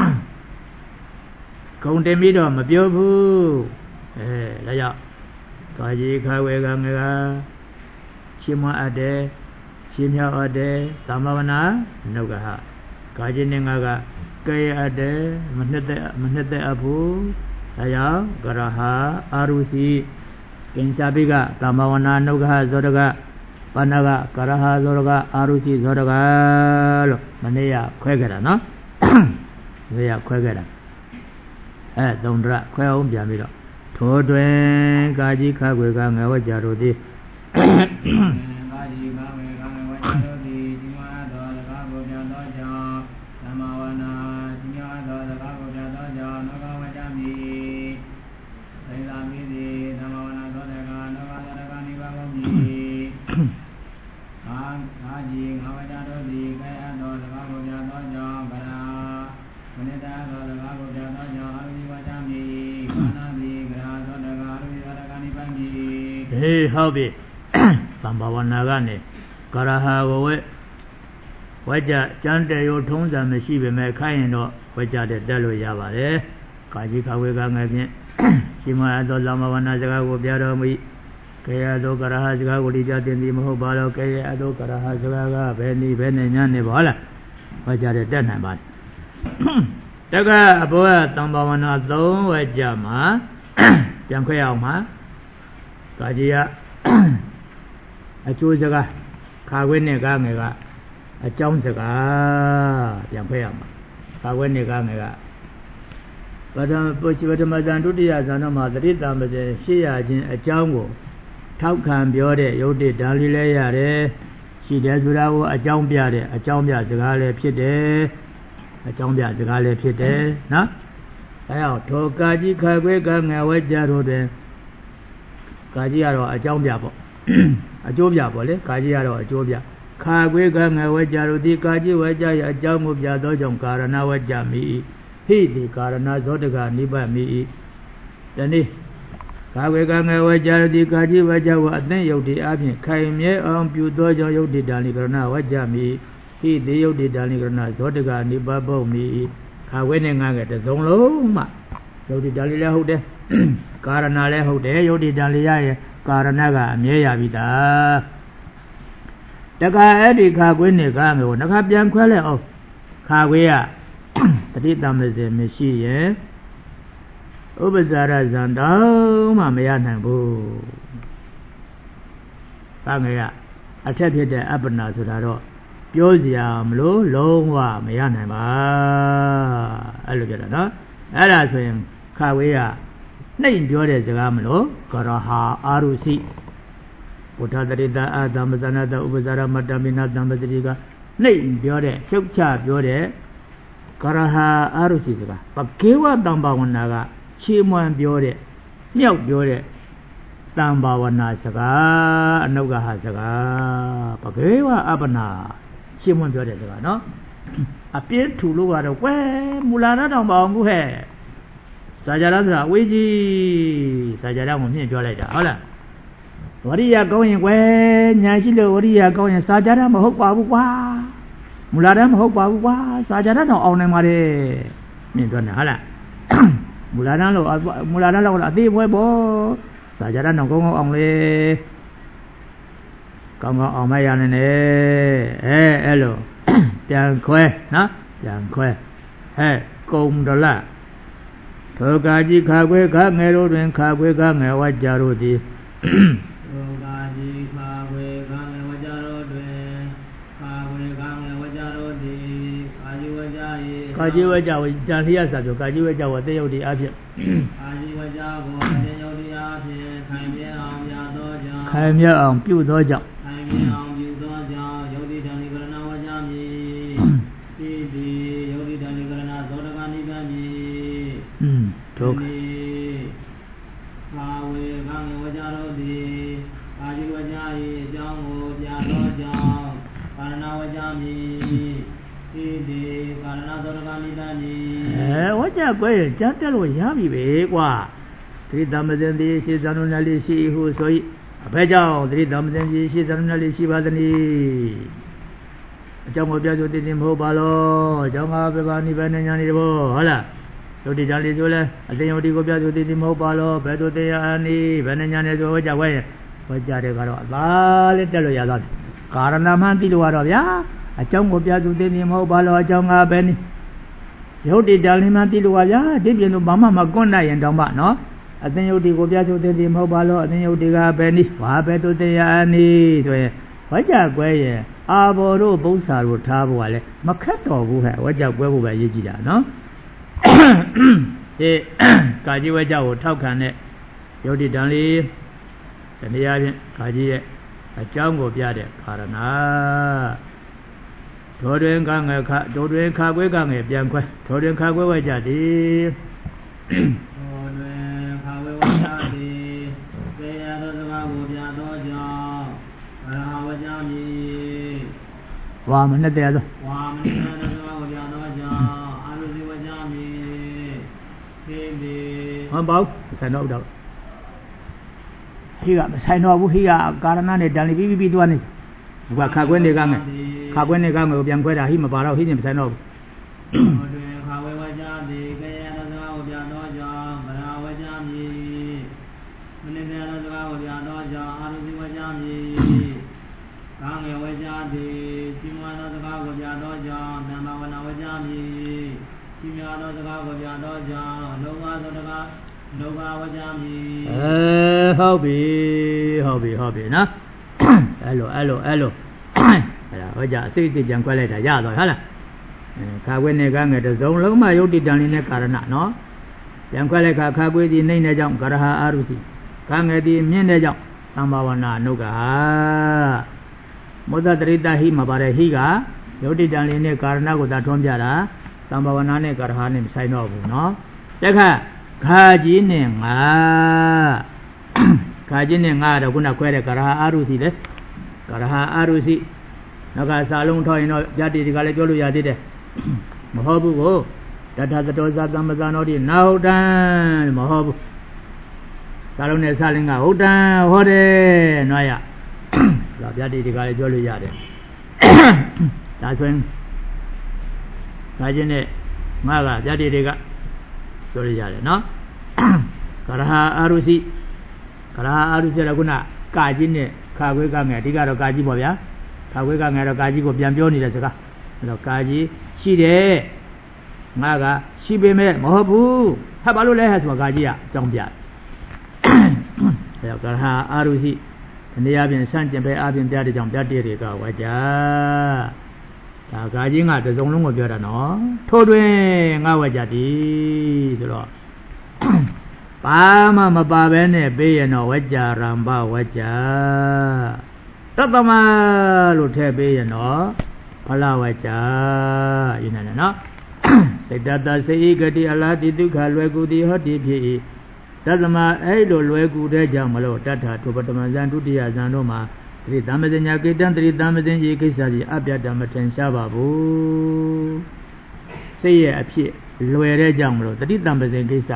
Không tem biết rồi mà biểu phu Đó dạo Có gì khá quê gà nghe gà Chim hoa ở đây Chim nhau ở đây Tạm bà ná Nâu gà hạ Có gì nè ngà gà Cây ở đây Mình hết tệ ở phu Đó dạo Gà ra hạ Arusi Kinh sa bì gà Tạm bà ná nâu gà hạ Zô đà gà Bà nà gà Gà ra hạ zô đà gà Arusi zô đà gà Lô Mà nè yà khuê gà ra nó Nè yà khuê gà ra Eh, don't ra, quay ông già mi đó. Thổ tuyên, ca ji khá quê ca ngài vajja rô đi. Ca ji khá quê ca ngài vajja rô đi, chính hóa đỏ là ca bồ trà đỏ chà, tham ma vana, chính hóa đỏ là ca bồ trà đỏ chà, nó ca vajja mi. Thầy la mi đi, tham ma vana đỏ đại ca, nó ca đỏ đại ca ni ca bồ mi. Ca ji khá vajja rô đi, cái á đỏ là ca bồ trà đỏ chà, ca ra. Vấn đề đỏ là ca bồ trà đỏ chà, Hey, how be? Sambhavana gane. Karaha gowe. Vaja chante yo thongsaမရှိပေမဲ့ခိုင်းရင်တော့ဝကြတဲ့တက်လို့ရပါတယ်။ကာကြီးခဝေကငယ်ဖြင့်ရှင်မအသောသမဝနာစကားကိုပြတော်မူကေယသောကရဟစကားကိုဒီကြတင်သည်မဟုတ်ပါတော့ကေယအသောကရဟစကားကဘယ်နည်းဘယ်နဲ့ညာနေပါလား။ဝကြတဲ့တက်နိုင်ပါတယ်။တက္ကအဘောသံဘာဝနာသုံးဝကြမှာပြန်ခွဲအောင်မှာကာကြီးကအကျိုးစကားခါခွဲနဲ့ကားငယ်ကအကြောင်းစကားပြန်ခွဲရမှာခါခွဲနဲ့ကားငယ်ကပထမပုချိပထမဇန်ဒုတိယဇန်တော့မှာသတိတံပစေရှေ့ရခြင်းအကြောင်းကိုထောက်ခံပြောတဲ့ယုတ်တိဓာလီလဲရတယ်ရှိတယ်ဆိုတာကိုအကြောင်းပြတဲ့အကြောင်းပြစကားလည်းဖြစ်တယ်အကြောင်းပြစကားလည်းဖြစ်တယ်နော်အဲအောင်ထောကာကြီးခါခွဲကားငယ်ဝဲကြတော့တယ်ကာကြီးကတော့အကြောင်းပြပေါ့အကျိုးပြပေါ့လေကာကြီးကတော့အကျိုးပြခါခွေးကငယ်ဝဲကြတို့ဒီကာကြီးဝဲကြရဲ့အကြောင်းကိုပြသောကြောင့်ကာရဏဝဲကြမိဟိတိကာရဏဇောတကနိဗ္ဗာန်မိတနည်းခါခွေးကငယ်ဝဲကြတို့ဒီကာကြီးဝဲကြကိုအသိယုတ်တိအပြင်ခိုင်မြဲအောင်ပြုသောကြောင့်ယုတ်တိတန်လိကရဏဝဲကြမိဟိတိယုတ်တိတန်လိကရဏဇောတကနိဗ္ဗာန်ပုတ်မိခါခွေးနဲ့ငါးကတစုံလုံးမှယုတ်တိတန်လိလည်းဟုတ်တယ်ကာရဏလည်းဟုတ်တယ်ယုတ်တိတန်လိရဲ့ကာရဏကအမြဲရပြီတာတခါအဲ့ဒီခါခွေးနေကားမျိုးနှခါပြန်ခွဲလဲအောင်ခါခွေးကတတိတမစေမရှိရဲ့ဥပဇာရဇံတောင်းမှမရနိုင်ဘူးကားငယ်ကအထက်ဖြစ်တဲ့အပ္ပနာဆိုတာတော့ပြောစရာမလို့လုံးဝမရနိုင်ပါအဲ့လိုကြတာနော်အဲ့ဒါဆိုရင်ခါခွေးကနှိမ်ပြောတဲ့စကားမလို့ကရဟာအာရုစီဘုဒ္ဓတရိတအာသမဇနတဥပဇာရမတ္တမိနာတံပတိကနှိမ်ပြောတဲ့ရှုပ်ချပြောတဲ့ကရဟာအာရုစီစကားပကေဝတံဘာဝနာကချီးမွမ်းပြောတဲ့မြောက်ပြောတဲ့တံဘာဝနာစကားအနုဂဟစကားပကေဝအပ္ပနာချီးမွမ်းပြောတဲ့စကားနော်အပြင်းထူလို့ကတော့ကွယ်မူလာနာတောင်ပါအောင်ဘူးဟဲ့စာကြတာဆိုတာအဝေးကြီးစာကြတာကိုမြင့်ပြောလိုက်တာဟုတ်လားဝရိယကောင်းရင်ကွယ်ညာရှိလို့ဝရိယကောင်းရင်စာကြတာမဟုတ်ပါဘူးကွာမူလာတာမဟုတ်ပါဘူးကွာစာကြတာတော့အောင်နိုင်ပါတယ်မြင့်ပြောနေဟုတ်လားမူလာတာလို့မူလာတာလို့အသေးပွဲပေါ့စာကြတာတော့ကောင်းကောင်းအောင်လေကောင်းကောင်းအောင်မရနိုင်နဲ့အဲအဲ့လိုပြန်ခွဲနော်ပြန်ခွဲဟဲ့ကုံဒလထိုကာကြီးခါခွေခါငယ်တို့တွင်ခါခွေခါငယ်ဝကြတို့သည်ထိုကာကြီးခါခွေခါငယ်ဝကြတို့တွင်ခါခွေခါငယ်ဝကြတို့သည်ကာကြီးဝကြ၏ကာကြီးဝကြဝကြံလျက်စာပြောကာကြီးဝကြဝတေယုတ်ဒီအဖြစ်ကာကြီးဝကြကိုတေယုတ်ဒီအဖြစ်ခိုင်မြဲအောင်ပြသောကြောင့်ခိုင်မြဲအောင်ပြုသောကြောင့်ခိုင်မြဲအောင်ပြုသောကြောင့်ယုတ်တိတံဒီကရဏဝကြမည်တိတိယုတ်တိတံဒီကရဏသောတကနိဗ္ဗာန်မည်อืมဒုက္ခဘာဝေခံဝကြတော်သည်အာဇိဝကြ၏အကြောင်းကိုပြသောကြောင့်ကာရဏဝကြမည်တိတိကာရဏသောတကနိဗ္ဗာန်မည်အဲဝကြကွဲကြမ်းတက်လို့ရပြီပဲကွာသတိသမဇင်သည်ရှေးဇန်နုနလေးရှိဟုဆို၏အဘဲကြောင့်သတိသမဇင်သည်ရှေးဇန်နုနလေးရှိပါသနည်းအကြောင်းကိုပြဆိုတည်တည်မဟုတ်ပါလို့အကြောင်းကပြပါနိဗ္ဗာန်ဉာဏ်နေတဘောဟုတ်လားယုတ်တိကြလေးဆိုလဲအသိယုတ်တိကိုပြဆိုတည်တည်မဟုတ်ပါလို့ဘယ်သူတရားအနိဘယ်နဲ့ဉာဏ်နဲ့ဆိုဝကြဝဲဝကြတဲ့ကတော့အသာလေးတက်လို့ရသွားတယ်ကာရဏမှန်သိလို့ရတော့ဗျာအကြောင်းကိုပြဆိုတည်တည်မဟုတ်ပါလို့အကြောင်းကဘယ်နည်းယုတ်တိကြလေးမှသိလို့ရဗျာဒီပြင်လို့ဘာမှမကွန့်နိုင်ရင်တောင်မှနော်အသိယုတ်တိကိုပြဆိုတည်တည်မဟုတ်ပါလို့အသိယုတ်တိကဘယ်နည်းဘာဘယ်သူတရားအနိဆိုရင်ဝကြကွဲရဲ့အာဘော်တို့ပု္ပ္ပာတို့ထားဖို့ကလည်းမခက်တော်ဘူးဟဲ့ဝကြကွဲဖို့ပဲရည်ကြည်တာနော်ဒီကာကြီးဝကြကိုထောက်ခံတဲ့ယုတ်တိတန်လေးတနည်းအားဖြင့်ကာကြီးရဲ့အကြောင်းကိုပြတဲ့ကာရဏထိုတွင်ကငယ်ခထိုတွင်ခါကွဲကငယ်ပြန်ခွဲထိုတွင်ခါကွဲဝကြသည်ထိုတွင်ခါကွဲဝကြသည်သေရသောစကားကိုပြသောကြောင့်အရဟဝကြမည်ဝါမနဲ့တရားသောဝါမနဲ့တရားသောစကားကိုပြသောကြောင့်အာရုစီဝကြမည်သိပြီဟောပေါ့ဆိုင်တော့တော့ဟိကမဆိုင်တော့ဘူးဟိကကာရဏနဲ့တန်လီပြီးပြီးပြီးသွားနေဒီကခါကွဲနေကငယ်ခါကွဲနေကငယ်ကိုပြန်ခွဲတာဟိမပါတော့ဟိနေမဆိုင်တော့ဘူးတွင်ခါဝဲဝကြသည်ကေယသောစကားကိုပြသောကြောင့်ဗရာဝကြမည်မနိတရားသောစကားကိုပြသောကြောင့်အာရုစီဝကြမည်ကာငယ်ဝကြသည်ချီးမွမ်းသောစကားကိုပြသောကြောင့်သံဃာဝနာဝကြမည်ချီးမြှောက်သောစကားကိုပြသောကြောင့်လောဘသောစကားလောဘဝကြမည်အဲဟုတ်ပြီဟုတ်ပြီဟုတ်ပြီနော်အဲ့လိုအဲ့လိုအဲ့လိုအဲ့ဒါဟောကြအစိတ်စိတ်ပြန်ခွဲလိုက်တာရသွားဟုတ်လားအဲခါခွဲနေကငယ်တစ်စုံလုံးမယုတ်တိတန်လေးနဲ့ကာရဏနော်ပြန်ခွဲလိုက်ခါခါခွဲသည်နှိမ့်တဲ့ကြောင့်ဂရဟအာရုစီခါငယ်သည်မြင့်တဲ့ကြောင့်သံဘာဝနာနုကမောဒတရိတဟိမှာပါတဲ့ဟိကယုတ်တိတန်လေးနဲ့ကာရဏကိုသာထွန်းပြတာသံဘာဝနာနဲ့ဂရဟနဲ့မဆိုင်တော့ဘူးနော်တက်ခါခါကြီးနဲ့ငါခါကြီးနဲ့ငါတော့ခုနခွဲတဲ့ဂရဟအာရုစီလေဂရဟအာရုစီနောက်ကစာလုံးထောက်ရင်တော့ပြတိဒီကလည်းပြောလို့ရသေးတယ်မဟုတ်ဘူးကိုတထသတောဇာသမ္ပဇာနောတိနာဟုတ်တံမဟုတ်ဘူးစာလုံးနဲ့စာလင်းကဟုတ်တံဟောတယ်နွားရဒါပြတိဒီကလည်းပြောလို့ရတယ်ဒါဆိုရင်ခါကြီးနဲ့ငါကပြတိတွေကပြောလို့ရတယ်နော်ကရဟအာရုစီကရဟအာရုစီကခုနကာကြီးနဲ့ခါခွေးကငယ်အဓိကတော့ကာကြီးပေါ့ဗျာခါခွေးကငယ်တော့ကာကြီးကိုပြန်ပြောနေတဲ့စကားအဲ့တော့ကာကြီးရှိတယ်ငါကရှိပေမဲ့မဟုတ်ဘူးဟဲ့ဘာလို့လဲဟဲ့ဆိုတော့ကာကြီးကအကြောင်းပြအဲ့တော့ကရဟအာရုစီအနေအချင်းစန့်ကျင်ပဲအပြင်ပြတဲ့ကြောင့်ပြတဲ့တွေကဝကြဒါကာကြီးကတစုံလုံးကိုပြောတာနော်ထို့တွင်ငါဝကြသည်ဆိုတော့ဘာမှမပါဘဲနဲ့ပေးရင်တော့ဝကြရံဘဝကြတသမလို့ထည့်ပေးရင်တော့ဖလဝကြရင်းနေတယ်နော်စိတ်တတစေဤဂတိအလားတိဒုက္ခလွယ်ကူသည်ဟောတိဖြစ်၏တသမအဲ့လိုလွယ်ကူတဲ့ကြောင့်မလို့တတ္ထာထုပတမဇန်ဒုတိယဇန်တို့မှာသတိသမဇညာကိတံသတိသမဇင်ဤကိစ္စကြီးအပြတ်တမထင်ရှားပါဘူးစိတ်ရဲ့အဖြစ်လွယ်တဲ့ကြောင့်မလို့သတိသမဇင်ကိစ္စ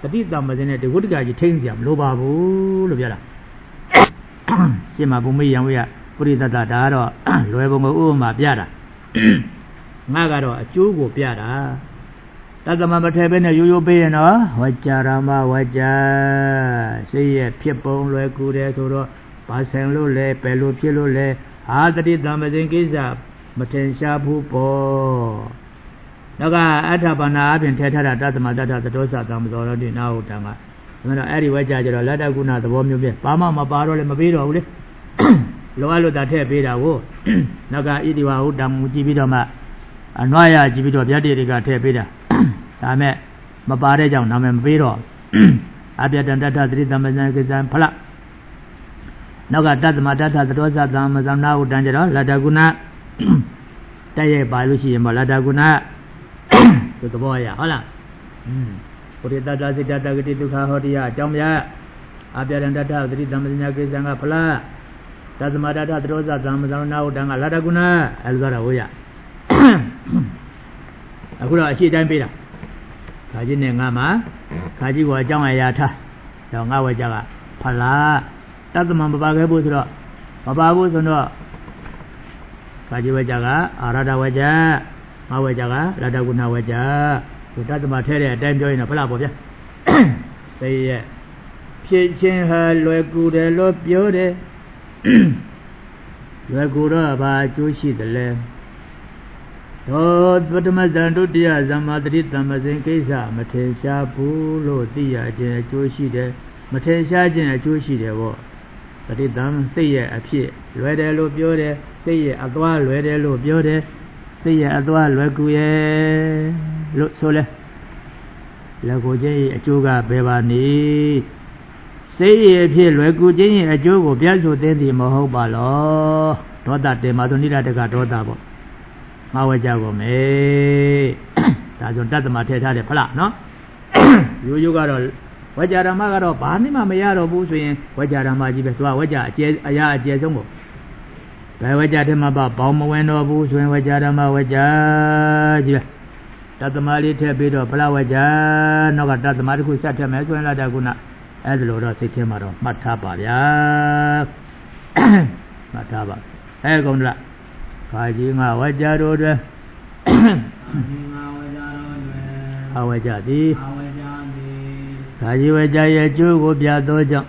တတိတမစင်းနဲ့ဒီဝိတ္တကကြီးထိန်းစရာမလိုပါဘူးလို့ပြောတာရှင်းမှာဘုံမေးရံဝေးရပုရိသတ္တဒါကတော့လွယ်ပုံကိုဥပမာပြတာငါကတော့အကျိုးကိုပြတာတသမမထဲပဲနဲ့ရိုးရိုးပေးရင်တော့ဝကြရမဝကြစိတ်ရဲ့ဖြစ်ပုံလွယ်ကူတယ်ဆိုတော့ဘာဆိုင်လို့လဲဘယ်လိုဖြစ်လို့လဲဟာတတိတမစင်းကိစ္စမထင်ရှားဘူးပေါ့နောက်က အထဘာနာအပြင်ထဲထားတာတသမတတ္ထသတောစသံမတော်တော့ဒီနာဟုတ်တံကဒါမှတော့အဲ့ဒီဝကြကြတော့လက်တကုဏသဘောမျိုးပဲဘာမှမပါတော့လည်းမပေးတော့ဘူးလေလောအလို့တာထည့်ပေးတာကိုနောက်ကဣတိဝဟုတ်တံမူကြည့်ပြီးတော့မှအနွားရကြည့်ပြီးတော့ဗျာတိတွေကထည့်ပေးတာဒါမဲ့မပါတဲ့ကြောင့်နာမည်မပေးတော့အပြတံတတ္ထသတိသမဇံကိစ္စဖလားနောက်ကတသမတတ္ထသတောစသံမဇံနာဟုတ်တံကြတော့လက်တကုဏတက်ရဲ့ပါလို့ရှိရင်ပေါ့လက်တကုဏဒီသဘောရဟုတ်လားอืมပုရိသတ္တစိတ္တတဂတိဒုက္ခဟောတိယအကြောင်းများအပြတံတတ္ထသတိသမဇံကိစ္စကဖလားသသမတတ္ထသတောစသံမဇံနာဟုတ်တံကလက်တကုဏအဲလိုဆိုတာဟုတ်ရအခုတော့အရှိတိုင်းပေးတာခါကြီးနဲ့ငါမှာခါကြီးကအကြောင်းအရာထားတော့ငါဝကြကဖလားတသမမပါခဲ့ဘူးဆိုတော့မပါဘူးဆိုတော့ခါကြီးဝကြကအာရဒဝကြငါဝကြကရတကုဏဝကြဒီတသမထဲတဲ့အတိုင်းပြောရင်တော့ဖလားပေါ့ဗျာစိတ်ရဲ့ဖြစ်ချင်းဟာလွယ်ကူတယ်လို့ပြောတယ်လွယ်ကူတော့ဘာအကျိုးရှိတယ်လဲသောပထမဇန်ဒုတိယဇမ္မာတတိတမဇင်ကိစ္စမထင်ရှားဘူးလို့သိရခြင်းအကျိုးရှိတယ်မထင်ရှားခြင်းအကျိုးရှိတယ်ပေါ့တတိတံစိတ်ရဲ့အဖြစ်လွယ်တယ်လို့ပြောတယ်စိတ်ရဲ့အသွားလွယ်တယ်လို့ပြောတယ်စိတ်ရဲ့အသွားလွယ်ကူရဲ့လို့ဆိုလဲလက်ကိုခြင်းရဲ့အကျိုးကဘယ်ပါနေစိတ်ရဲ့အဖြစ်လွယ်ကူခြင်းရဲ့အကျိုးကိုပြဆိုသိသည်မဟုတ်ပါလောဒေါသတေမာသူနိဒတကဒေါသပေါ့ငါဝကြကုန်မယ်ဒါဆိုတတ္တမထည့်ထားတယ်ဖလားနော်ရိုးရိုးကတော့ဝကြဓမ္မကတော့ဘာမှမရတော့ဘူးဆိုရင်ဝကြဓမ္မကြီးပဲသူကဝကြအကျဲအရာအကျဲဆုံးပေါ့ဘယ်ဝကြဓမ္မပါဘောင်းမဝင်တော့ဘူးဆိုရင်ဝကြဓမ္မဝကြကြီးပဲတတ္တမလေးထည့်ပြီးတော့ဖလားဝကြနောက်ကတတ္တမတစ်ခုဆက်ထည့်မယ်ဆိုရင်လည်းဒါကုဏအဲ့ဒါလိုတော့စိတ်ထဲမှာတော့မှတ်ထားပါဗျာမှတ်ထားပါအဲကုန်လားခါကြီးငါဝကြတို့တွင်အဝကြသည်ခါကြီးဝကြရဲ့အကျိုးကိုပြသောကြောင့်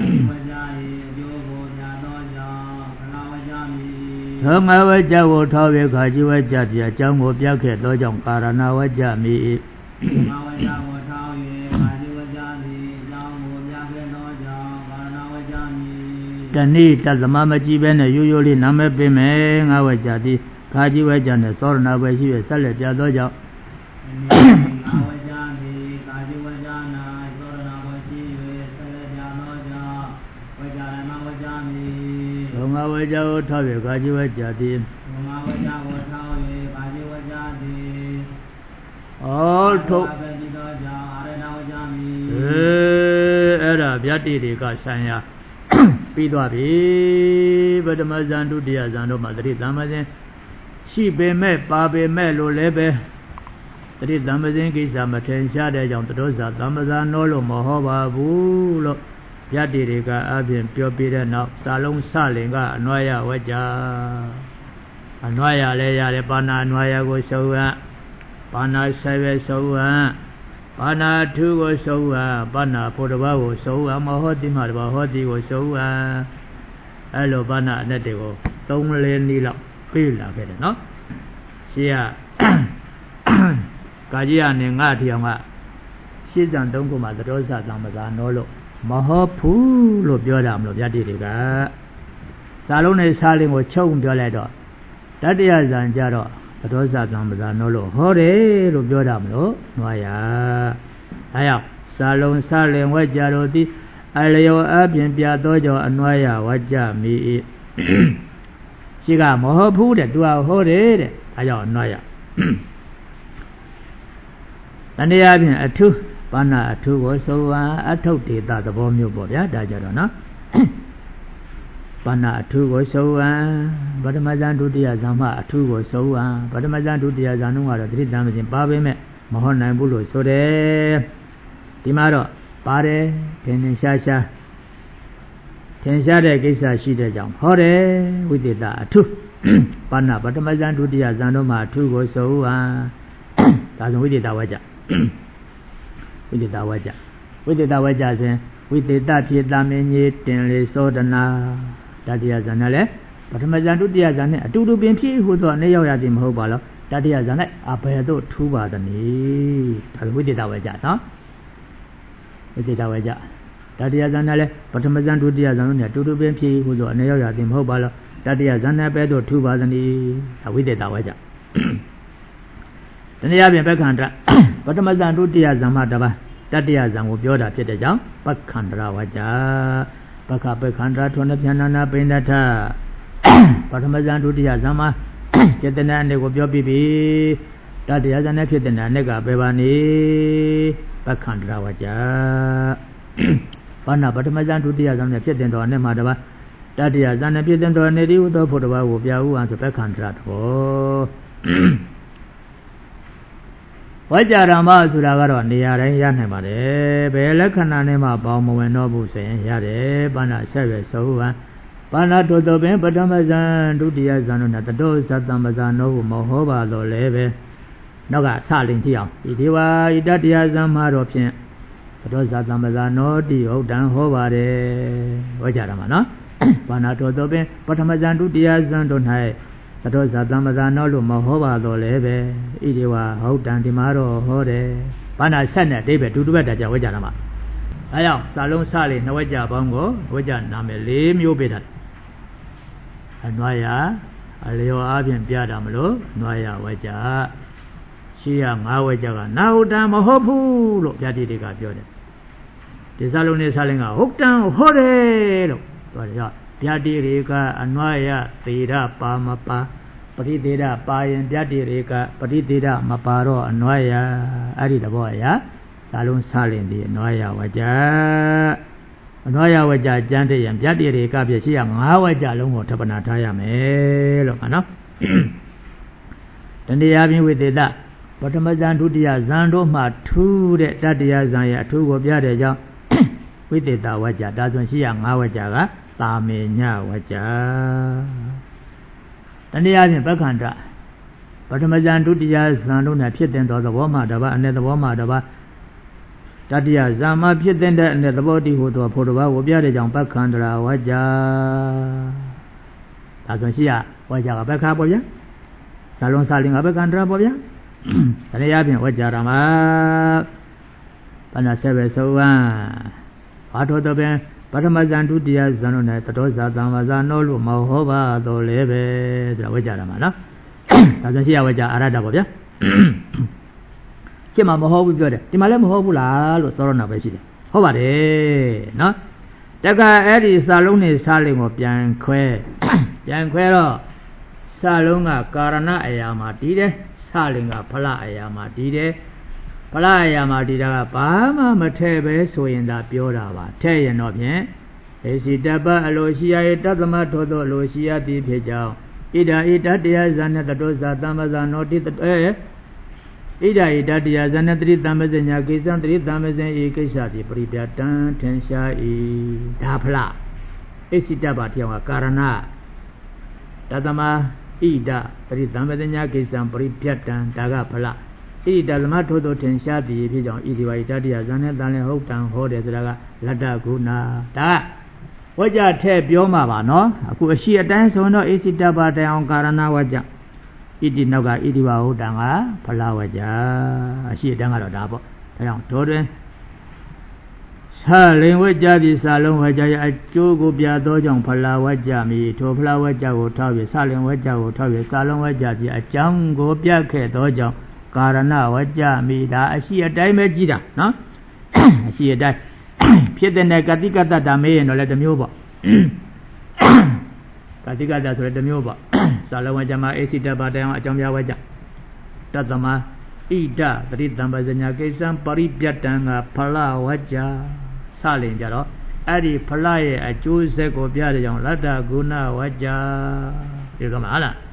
သောငါဝကြကိုထောက်၍ခါကြီးဝကြပြအကြောင်းကိုပြခဲ့သောကြောင့်ကာရဏဝကြမိ၏ငါဝကြကိုထောက်၍ခါကြီးဝကြသည်အကြောင်းကိုပြခဲ့သောကြောင့်ကာရဏဝကြမိတဏိတသမမကြည့်ပဲနဲ့ရိုးရိုးလေးနာမည်ပေးမယ်ငါဝကြသည်ခါကြီးဝကြနဲ့သောရဏဘွယ်ရှိရဆက်လက်ပြသောကြောင့်ငါဝကြသည်ခါကြီးဝကြနာသောရဏဘွယ်ရှိရဆက်လက်ပြသောကြောင့်ဝကြရမဝကြမိသောငါဝကြကိုထောက်၍ခါကြီးဝကြသည်သောငါဝကြကိုထောက်၍ခါကြီးဝကြသည်ဩထုတ်အဲအဲ့ဒါဗျာတိတွေကဆံရပြီးသွားပြီပထမဇန်ဒုတိယဇန်တို့မှာတတိသမ္မဇင်ရှိပေမဲ့ပါပေမဲ့လို့လည်းပဲတတိသမ္မဇင်ကိစ္စမထင်ရှားတဲ့ကြောင့်တတောဇာသမ္မဇာနောလို့မဟောပါဘူးလို့ဗျာတိတွေကအပြင်ပြောပြတဲ့နောက်စာလုံးစလင်ကအနွားရဝကြအနွားရလည်းရတယ်ပါဏာအနွားရကိုစုံဟပါဏာဆယ်ပဲစုံဟပါဏာထုကိုစုံဟပါဏာဖို့တဘာကိုစုံဟမဟောတိမတဘာဟောတိကိုစုံဟအဲ့လိုပါဏာအနဲ့တွေကိုသုံးလေးနည်းလောက်ပြေးလာခဲ့တယ်နော်ရှင်းရကာကြီးရနေငါထီအောင်ကရှင်းစံသုံးခုမှာသတောဇသမ္ပဇာနောလို့မဟောဘူးလို့ပြောတာမလို့ဗျာတိတွေကစာလုံးနဲ့စာလင်းကိုချုပ်ပြောလိုက်တော့တတိယဇန်ကြတော့သတောဇသမ္ပဇာနောလို့ဟောတယ်လို့ပြောတာမလို့နွားရအဲရောက်စာလုံးစာလင်းဝကြတော့ဒီအလျောအပြင်ပြသောကြောင့်အနွားရဝကြမိ၏ရှိကမဟုတ်ဘူးတဲ့သူကဟောတယ်တဲ့အဲကြောင့်အနွားရတဏှာဖြင့်အထုပါဏအထုကိုဆိုဝါအထုတ်ဒေတာသဘောမျိုးပေါ့ဗျာဒါကြတော့နော်ပါဏအထုကိုဆိုဝါပထမဇန်ဒုတိယဇန်မှအထုကိုဆိုဝါပထမဇန်ဒုတိယဇန်တို့ကတော့တတိတံမစဉ်ပါပေမဲ့မဟောနိုင်ဘူးလို့ဆိုတယ်ဒီမှာတော့ပါတယ်ထင်ထင်ရှားရှားထင်ရှားတဲ့ကိစ္စရှိတဲ့ကြောင့်ဟောတယ်ဝိသေသအထုပါဏပထမဇန်ဒုတိယဇန်တို့မှာအထုကိုဆိုဟာဒါဆိုဝိသေသဝါကြဝိသေသဝါကြဝိသေသဝါကြစဉ်ဝိသေသဖြစ်တာမင်းကြီးတင်လေသောဒနာတတိယဇန်နဲ့လည်းပထမဇန်ဒုတိယဇန်နဲ့အတူတူပင်ဖြစ်ဟုသောအနေရောက်ရသည်မဟုတ်ပါလားတတိယဇန်နဲ့အဘယ်သို့ထူးပါသနည်းဒါဝိသေသဝါကြနော်ဝိသေသဝါကြတတိယဇန်နဲ့လည်းပထမဇန်ဒုတိယဇန်တို့နဲ့အတူတူပင်ဖြစ်ဟုသောအနေရောက်ရသည်မဟုတ်ပါလားတတိယဇန်နဲ့ပဲသို့ထူးပါသနည်းဒါဝိသေသဝါကြတနည်းအားဖြင့်ပက္ခန္တပထမဇန်ဒုတိယဇန်မှတပါးတတိယဇန်ကိုပြောတာဖြစ်တဲ့ကြောင့်ပက္ခန္တရဝါကြပက္ခပက္ခန္တထွန်းနှပြဏနာပိဏထပထမဇန်ဒုတိယဇန်မှာစေတနာအနေကိုပြောပြီးပြီတတိယဇန်နဲ့ဖြစ်တဲ့အနေကပဲပါနေပက္ခန္တရဝါကြဘာနာပထမဇန်ဒုတိယဇန်နဲ့ဖြစ်တဲ့တော်အနေမှာတပါးတတိယဇန်နဲ့ဖြစ်တဲ့တော်အနေဒီဟုသောဖို့တပါးကိုပြဟုအောင်ဆိုပက္ခန္တရတော်ဝါကြရမဆိုတာကတော့နေရာတိုင်းရနိုင်ပါတယ်ဘယ်လက္ခဏာနဲ့မှပေါင်းမဝင်တော့ဘူးဆိုရင်ရတယ်ဘာနာဆက်ရဆိုဟံဘာနာထို့သောပင်ပထမဇန်ဒုတိယဇန်တို့နဲ့တတောသတ္တမဇန်တို့ကိုမဟောပါတော့လဲပဲနောက်ကစလင်ကြည့်အောင်ဒီဒီဝါဤတတိယဇန်မှာတော့ဖြင့်တတောသတ္တမဇန်နောတိဟုတ်တံဟောပါတယ်ဝါကြရမနော်ဘာနာထို့သောပင်ပထမဇန်ဒုတိယဇန်တို့၌တတောဇာတမဇာနောလို့မဟောပါတော့လဲပဲဣတိဝဟုတ်တံဒီမှာတော့ဟောတယ်ဘာနာဆက်နဲ့အတိပဲဒုတိယတကြဝဲကြတာမှာအဲကြောင့်စာလုံးစလေးနှစ်ဝဲကြပေါင်းကိုဝဲကြနာမယ်၄မျိုးပေးထားတယ်အနွားရအလျော်အားဖြင့်ပြတာမလို့အနွားရဝဲကြရှိရ၅ဝဲကြကနာဟုတ်တံမဟုတ်ဘူးလို့ဗျာတိတွေကပြောတယ်ဒီစာလုံးနဲ့စာလင်းကဟုတ်တံဟောတယ်လို့ပြောတယ်ဗျာတိရေကအနွားရသေရပါမပါပရိသေရပါရင်ဗျာတိရေကပရိသေရမပါတော့အနွားရအဲ့ဒီတဘောအရာဒါလုံးစလင်ဒီအနွားရဝကြအနွားရဝကြကျမ်းတဲ့ရင်ဗျာတိရေကပြရှိရ၅ဝကြလုံးကိုထပ်ပနာထားရမယ်လို့ကနော်တဏှာပြင်းဝိသေသပထမဇန်ဒုတိယဇန်တို့မှထူးတဲ့တတိယဇန်ရဲ့အထူးကိုပြတဲ့ကြောင့်ဝိသေသဝကြဒါဆိုရှိရ၅ဝကြကသာမေညဝကြတနည်းအားဖြင့်ပက္ခန္တပထမဇန်ဒုတိယဇန်တို့နဲ့ဖြစ်တဲ့သောသဘောမှတပါအနေသဘောမှတပါတတိယဇန်မှာဖြစ်တဲ့အနေသဘောတည်းဟူသောဖို့တပါကိုပြတဲ့ကြောင့်ပက္ခန္တရာဝကြဒါဆိုရှိရဝကြကပက္ခပေါ့ဗျာဇာလုံးစာလင်ကပက္ခန္တရာပေါ့ဗျာတနည်းအားဖြင့်ဝကြရမှာဘာနာဆက်ပဲဆိုဝမ်းဘာတော်တော့ပင်ပထမဇန်ဒုတိယဇန်တို့နဲ့တတောဇာတံဝဇာနောလို့မဟောပါတော့လဲပဲဆိုတာဝဲကြတာမှာနော်ဒါဆိုရှိရဝဲကြအာရတပေါ့ဗျာရှင်းမှာမဟောဘူးပြောတယ်ဒီမှာလည်းမဟောဘူးလားလို့သောရဏပဲရှိတယ်ဟုတ်ပါတယ်နော်တက္ကအဲ့ဒီစာလုံးနဲ့စာလင်ကိုပြန်ခွဲပြန်ခွဲတော့စာလုံးကကာရဏအရာမှာတည်တယ်စာလင်ကဖလအရာမှာတည်တယ်ဖလားအရာမှာဒီတာကဘာမှမထဲပဲဆိုရင်သာပြောတာပါထဲရင်တော့ဖြင့်ဧစီတပအလိုရှိရတသမထောသောအလိုရှိရသည်ဖြစ်ကြောင်းဣဒာဣတတရားဇာနတတောဇာတမ္ပဇာနောတိတအဲဣဒာဣတတရားဇာနတတိတမ္ပဇညာကိစ္စံတတိတမ္ပဇင်ဤကိစ္စသည်ပရိပြတံထင်ရှား၏ဒါဖလားဧစီတပတရားကကာရဏတသမဣဒတတိတမ္ပဇညာကိစ္စံပရိပြတံဒါကဖလားဣတိတသမထို့သောထင်ရှားသည်ဖြစ်ကြောင်းဣတိဝါဣတတိယဇန်နဲ့တန်လည်းဟုတ်တန်ဟောတယ်ဆိုတာကလတ္တကုဏဒါဝကြထဲပြောမှာပါနော်အခုအရှိအတိုင်းဆိုတော့ဣစိတပါတံအောင်ကာရဏဝကြဣတိနောက်ကဣတိဝါဟုတ်တန်ကဖလားဝကြအရှိအတိုင်းကတော့ဒါပေါ့ဒါကြောင့်တော်တွင်ဆလင်ဝကြသည်စာလုံးဝကြရဲ့အကျိုးကိုပြသောကြောင့်ဖလားဝကြမည်ထိုဖလားဝကြကိုထောက်ပြီးဆလင်ဝကြကိုထောက်ပြီးစာလုံးဝကြသည်အကြောင်းကိုပြခဲ့သောကြောင့်ကာရဏဝကြမိဒါအရှိအတိုင်းပဲကြည့်တာနော်အရှိအတိုင်းဖြစ်တဲ့ကတိကတ္တမေးရင်တော့လည်းတစ်မျိုးပေါ့ကတိကတ္တဆိုလည်းတစ်မျိုးပေါ့စာလဝကြမှာအေစိတပါတံအကြောင်းပြဝကြတသမဣဒသတိတံပဇညာကိစ္စံပရိပြတ္တံကဖလဝကြစလင်ကြတော့အဲ့ဒီဖလရဲ့အကျိုးဆက်ကိုပြတဲ့ကြောင့်လတ္တဂုဏဝကြဒီကမှာဟုတ်လား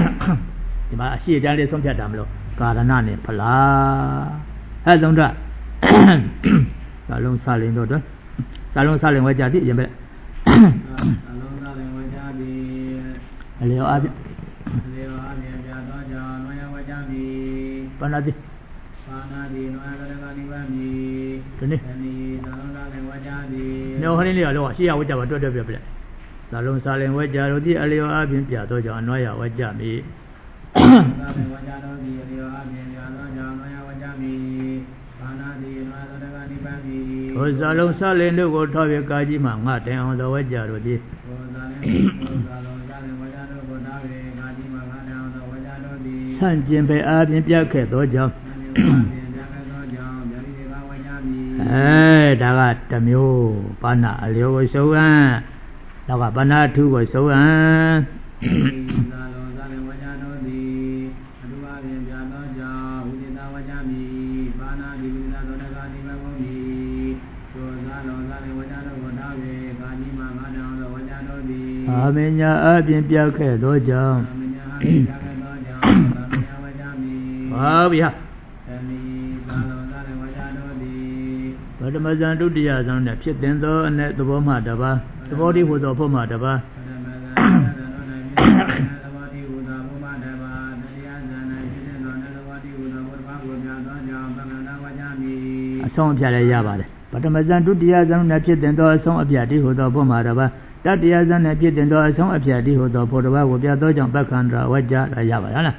ဒီမှာအရှိအတိုင်းလေးဆုံးဖြတ်တာမလို့ကာရဏနဲ့ဖလားအဲသုံးတော့စာလုံးစာလင်တို့တော့စာလုံးစာလင်ဝကြသည်ရင်ပဲစာလုံးစာလင်ဝကြသည်အလျော်အပြအလျော်အပြပြတော့ကြောင့်နွားရဝကြသည်ပါဏာတိပါဏာတိနွားရကနိဗ္ဗာန်မြည်ဒီနေ့ဒီစာလုံးစာလင်ဝကြသည်ညောဟင်းလေးရောရှေ့ရဝကြပါတွတ်တွတ်ပြပြစာလုံးစာလင်ဝကြတို့သည်အလျော်အပြပြတော့ကြောင့်နွားရဝကြမည်စာလင်ဝကြတို့သည်အလျော်အပြပြတော့ကြောင့်နွားရဝကြမည်ပါဏာတိနွားရကနိဗ္ဗာန်မြည်ဟိုစာလုံးစာလင်တို့ကိုထောက်ပြကားကြီးမှာငါတိုင်အောင်သောဝကြတို့သည်ဟိုစာလင်ဟိုစာလုံးစာလင်ဝကြတို့ကိုထောက်ပြကားကြီးမှာငါတိုင်အောင်သောဝကြတို့သည်ဆန့်ကျင်ပဲအပြပြခဲ့သောကြောင့်အဲဒါကတမျိုးပါဏအလျော်ကိုစုံဟန်နောက်ကပါဏအထုကိုစုံဟန်သာလောသာလင်ဝကြတို့သည်အထူးအပြင်ပြသောကြောင့်ဝိသေသဝကြမည်ပါဏဒီဝိသေသသောတကာနိဗ္ဗာန်ကိုမြည်သောသာလောသာလင်ဝကြတို့ကိုထောက်၍ကာကြီးမှာငါတောင်းသောဝကြတို့သည်အာမင်ညာအပြင်ပြခဲ့သောကြောင့်အာမင်ညာအပြင်ပြခဲ့သောကြောင့်သာမင်ဝကြမည်ဟုတ်ပြီဟာပထမဇန်ဒုတိယဇန်နဲ့ဖြစ်တင်သောအ내သဘောမှတပါသဘောတိဟူသောဖို့မှတပါအဆုံးအပြလည်းရပါတယ်ပထမဇန်ဒုတိယဇန်နဲ့ဖြစ်တင်သောအဆုံးအပြတိဟူသောဖို့မှတပါတတိယဇန်နဲ့ဖြစ်တင်သောအဆုံးအပြတိဟူသောဖို့တပါကိုပြသောကြောင့်ပက္ခန္တရာဝကြရပါလား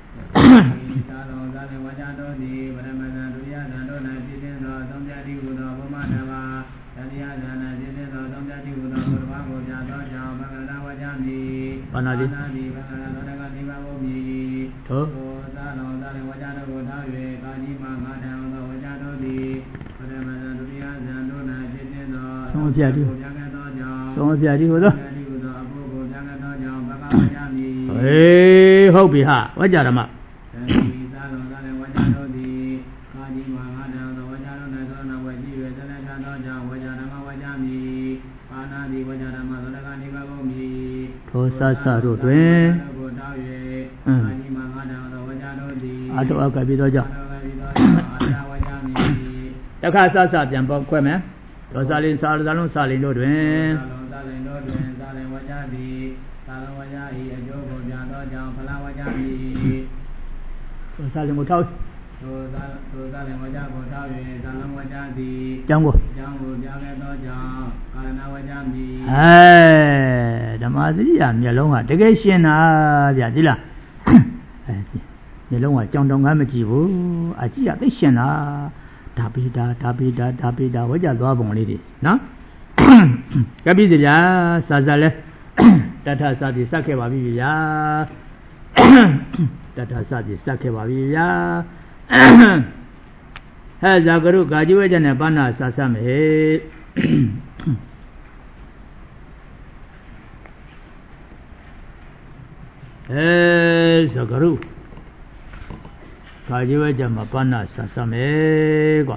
ပါဏာတိပါဏာသောတကနိဗ္ဗာန်ကိုမြည်ထိုသာလောသာလေဝကြတို့ကိုထား၍ကာကြီးမှာငါတံသောဝကြတို့သည်ပထမဇန်ဒုတိယဇန်တို့၌ဖြစ်နေသောသုံးပြတိကိုပြခဲ့သောကြောင့်သုံးပြတိဟူသောပြတိဟူသောအဖို့ကိုပြခဲ့သောကြောင့်ဘဂဝကြမည်ဟေးဟုတ်ပြီဟာဝကြဓမ္မသာလောသာလေဝကြတို့သည်ကာကြီးမှာငါတံသောဝကြတို့၌သောနာဝကြည့်၍သလထသောကြောင့်ဝကြဓမ္မဝကြမည်ပါဏာတိဝကြဓမ္မသောတကနိဗ္ဗာန်ကိုမြည်ထိုသဆတို့တွင်အတောအကပြီးတော့ကြောင့်တခါဆဆပြန်ပေါ့ခွဲမယ်ဒေါစာလင်စာစာလုံးစာလင်တို့တွင်စာလင်တို့တွင်စာလင်ဝကြသည်စာလင်ဝကြ၏အကျိုးကိုပြသောကြောင့်ဖလားဝကြမည်ဒေါစာလင်ကိုထောက်ထိုသာထိုသာလင်ဝကြကိုထောက်၍စာလင်ဝကြသည်ကျောင်းကိုကျောင်းကိုပြခဲ့သောကြောင့်ကာရဏဝကြမည်အဲဓမ္မစရိယာမျက်လုံးကတကယ်ရှင်းတာဗျာဒီလားအဲမျက်လုံးကကြောင်တောင်ကမကြည့်ဘူးအကြည့်ရသိရှင်းတာဒါပိတာဒါပိတာဒါပိတာဝကြသွားပုံလေးတွေနော်ကပ်ပြီဗျာစာစာလဲတထစာပြီစက်ခဲ့ပါပြီဗျာတထစာပြီစက်ခဲ့ပါပြီဗျာဟဲ့ဇာကရုကာကြီးဝဲကျနဲ့ပါဏစာစမေအဲဇာကရုကာကြီးဝဲကျမှာပါဏစာစမေကွာ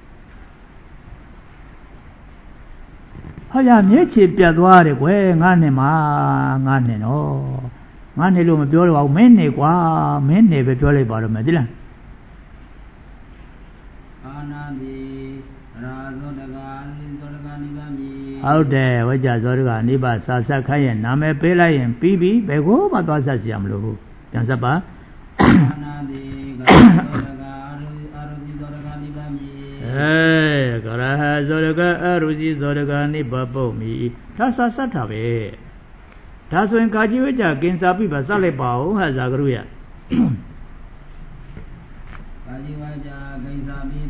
ဟာရမျက်ခြေပြတ်သွားတယ်ကွယ်ငါနဲ့မှာငါနဲ့တော့ငါနဲ့လို့မပြောတော့ဘူးမင်းနေကွာမင်းနေပဲပြောလိုက်ပါတော့မယ်ဒီလားအာနာတိရာဇောတကာနိဇောတကာနိဗ္ဗာန်မြည်ဟုတ်တယ်ဝိဇ္ဇဇောတကာနိဗ္ဗာန်စာဆက်ခိုင်းရင်နာမည်ပေးလိုက်ရင်ပြီးပြီဘယ်ကိုမှသွားဆက်စရာမလိုဘူးပြန်ဆက်ပါအာနာတိရာဇောတကာအာရုဇိဇောတကာနိဗ္ဗာန်မြည်အဲကရဟဇောတကာအာရုဇိဇောတကာနိဗ္ဗာန်ပုတ်မြည်ဒါစာဆက်တာပဲဒါဆိုရင်ကာကြီးဝိဇ္ဇကင်စာပြီပါဆက်လိုက်ပါဦးဟာဇာကရုရကာကြီးဝိဇ္ဇကင်စာပြီ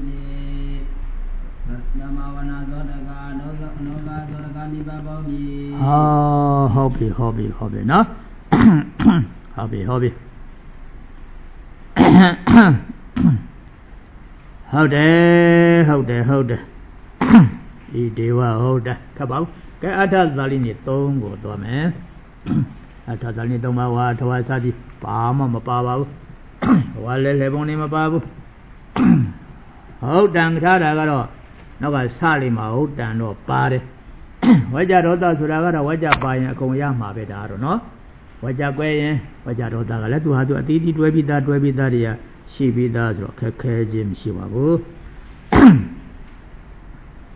ဓမ္မဝနာဇောတကာနောဇအနောဂဇောတကာနိဗ္ဗာန်ပေါင်းပြီဟောဟုတ်ပြီဟုတ်ပြီဟုတ်ပြီနော်ဟုတ်ပြီဟုတ်ပြီဟုတ်တယ်ဟုတ်တယ်ဟုတ်တယ်ဤဒေဝဟုတ်တယ်ခပ်ပါဦးကဲအထသာလိနေသုံးကိုသွားမယ်အထသာလိနေသုံးပါဝါထဝါစသည်ဘာမှမပါပါဘူးဝါလဲလဲပုံနေမပါဘူးဟုတ်တန်ထားတာကတော့နောက်ကစလိမှာဟုတ်တန်တော့ပါတယ်ဝကြဒေါသဆိုတာကတော့ဝကြပါရင်အကုန်ရမှာပဲဒါတော့နော်ဝကြကွဲရင်ဝကြဒေါသကလည်းသူဟာသူအတီးတီးတွဲပြီးသားတွဲပြီးသားတွေကရှိပြီးသားဆိုတော့ခက်ခဲခြင်းမရှိပါဘူး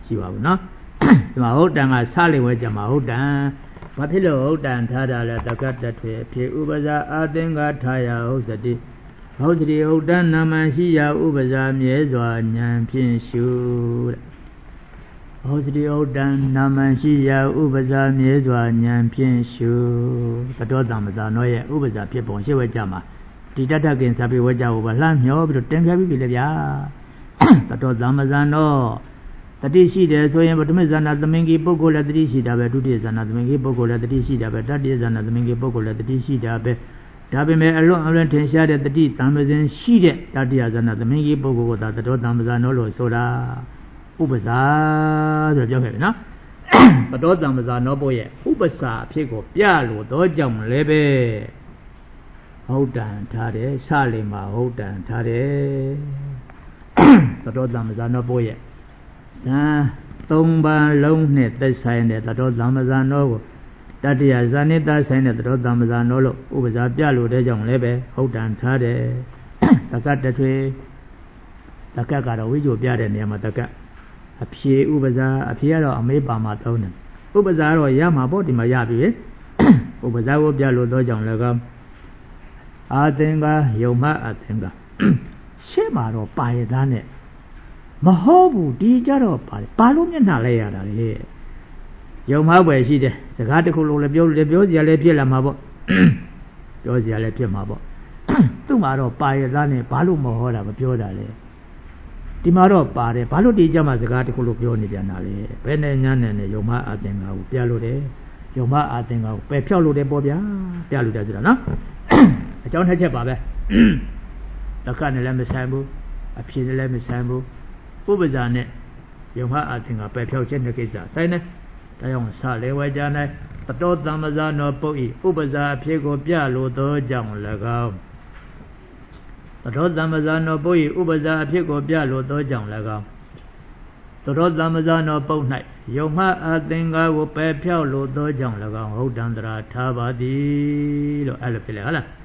ရှိပါဘူးနော်ဒီမှာဟုတ်တန်ကစလိဝဲကြမှာဟုတ်တန်ဘာဖြစ်လို့ဟုတ်တန်ထားတာလဲတက္ကတထွေအဖြစ်ဥပဇာအာသင်္ကာထားရဟုတ်စတိဟုတ်စတိဟုတ်တန်နာမရှိရဥပဇာမြဲစွာဉာဏ်ဖြင့်ရှုတဲ့ဟုတ်စတိဟုတ်တန်နာမရှိရဥပဇာမြဲစွာဉာဏ်ဖြင့်ရှုတတောတမ္ပဇာနောရဲ့ဥပဇာဖြစ်ပုံရှိဝဲကြမှာဒီတတ္တကင်စာပေဝဲကြဖို့ပါလှမ်းမျောပြီးတော့တင်ခဲ့ပြီလေဗျာတတောတမ္ပဇာနောတတိရှိတယ်ဆိုရင်ပထမဇာနာသမင်္ဂီပုဂ္ဂိုလ်လည်းတတိရှိတာပဲဒုတိယဇာနာသမင်္ဂီပုဂ္ဂိုလ်လည်းတတိရှိတာပဲတတိယဇာနာသမင်္ဂီပုဂ္ဂိုလ်လည်းတတိရှိတာပဲဒါပေမဲ့အလွန်အလွန်ထင်ရှားတဲ့တတိတံပဇင်ရှိတဲ့တတိယဇာနာသမင်္ဂီပုဂ္ဂိုလ်ကသာတတောတံပဇာနောလို့ဆိုတာဥပဇာဆိုပြောခဲ့ပြီနော်တတောတံပဇာနောပို့ရဲ့ဥပဇာအဖြစ်ကိုပြလို့တော့ကြောင့်လည်းပဲဟုတ်တန်ထားတယ်စလိမှာဟုတ်တန်ထားတယ်တတောတံပဇာနောပို့ရဲ့ဇာသုံးပါးလုံးနဲ့သက်ဆိုင်တဲ့တတောတမ္ပဇာနောကိုတတိယဇာနိတဆိုင်တဲ့တတောတမ္ပဇာနောလို့ဥပဇာပြလို့တဲ့ကြောင့်လည်းပဲဟုတ်တန်ထားတယ်တက္ကတထွေတက္ကကတော့ဝိဇ္ဇိုပြတဲ့နေရာမှာတက္ကအဖြေဥပဇာအဖြေကတော့အမေးပါမှာသုံးတယ်ဥပဇာတော့ရမှာပေါ့ဒီမှာရပြီဥပဇာကိုပြလို့တော့ကြောင့်လည်းကအာသင်္ကာယုံမအာသင်္ကာရှေ့မှာတော့ပါရသားနဲ့မဟုတ်ဘူးဒီကြတော့ပါဘာလို့မျက်နှာလဲရတာလေယုံမှားွယ်ရှိတယ်စကားတစ်ခုလုံးလည်းပြောလည်းပြောစရာလည်းဖြစ်လာမှာပေါ့ပြောစရာလည်းဖြစ်မှာပေါ့သူ့မှာတော့ပါရသားနဲ့ဘာလို့မဟောတာမပြောတာလေဒီမှာတော့ပါတယ်ဘာလို့ဒီကြမှာစကားတစ်ခုလုံးပြောနေပြန်တာလေဘယ်နဲ့ညာနဲ့နဲ့ယုံမှားအာသင်္ကာကိုပြလို့တယ်ယုံမှားအာသင်္ကာကိုပယ်ဖြောက်လို့တယ်ပေါ့ဗျာပြလို့တယ်ဆိုတာနော်အကြောင်းတစ်ချက်ပါပဲတက္ကနဲ့လည်းမဆိုင်ဘူးအဖြစ်နဲ့လည်းမဆိုင်ဘူးဥပဇာနဲ့ယုံဟအာသင်္ကာပယ်ဖြောက်ခြင်းတဲ့ကိစ္စဆိုင်နေဒါကြောင့်စလေဝဲကြ၌တတောတမ္ပဇာနောပုတ်ဤဥပဇာအဖြစ်ကိုပြလို့သောကြောင့်၎င်းတတောတမ္ပဇာနောပုတ်ဤဥပဇာအဖြစ်ကိုပြလို့သောကြောင့်၎င်းတတောတမ္ပဇာနောပုတ်၌ယုံဟအာသင်္ကာကိုပယ်ဖြောက်လို့သောကြောင့်၎င်းဟုတ်တံတရာထားပါသည်လို့အဲ့လိုဖြစ်လေဟုတ်လား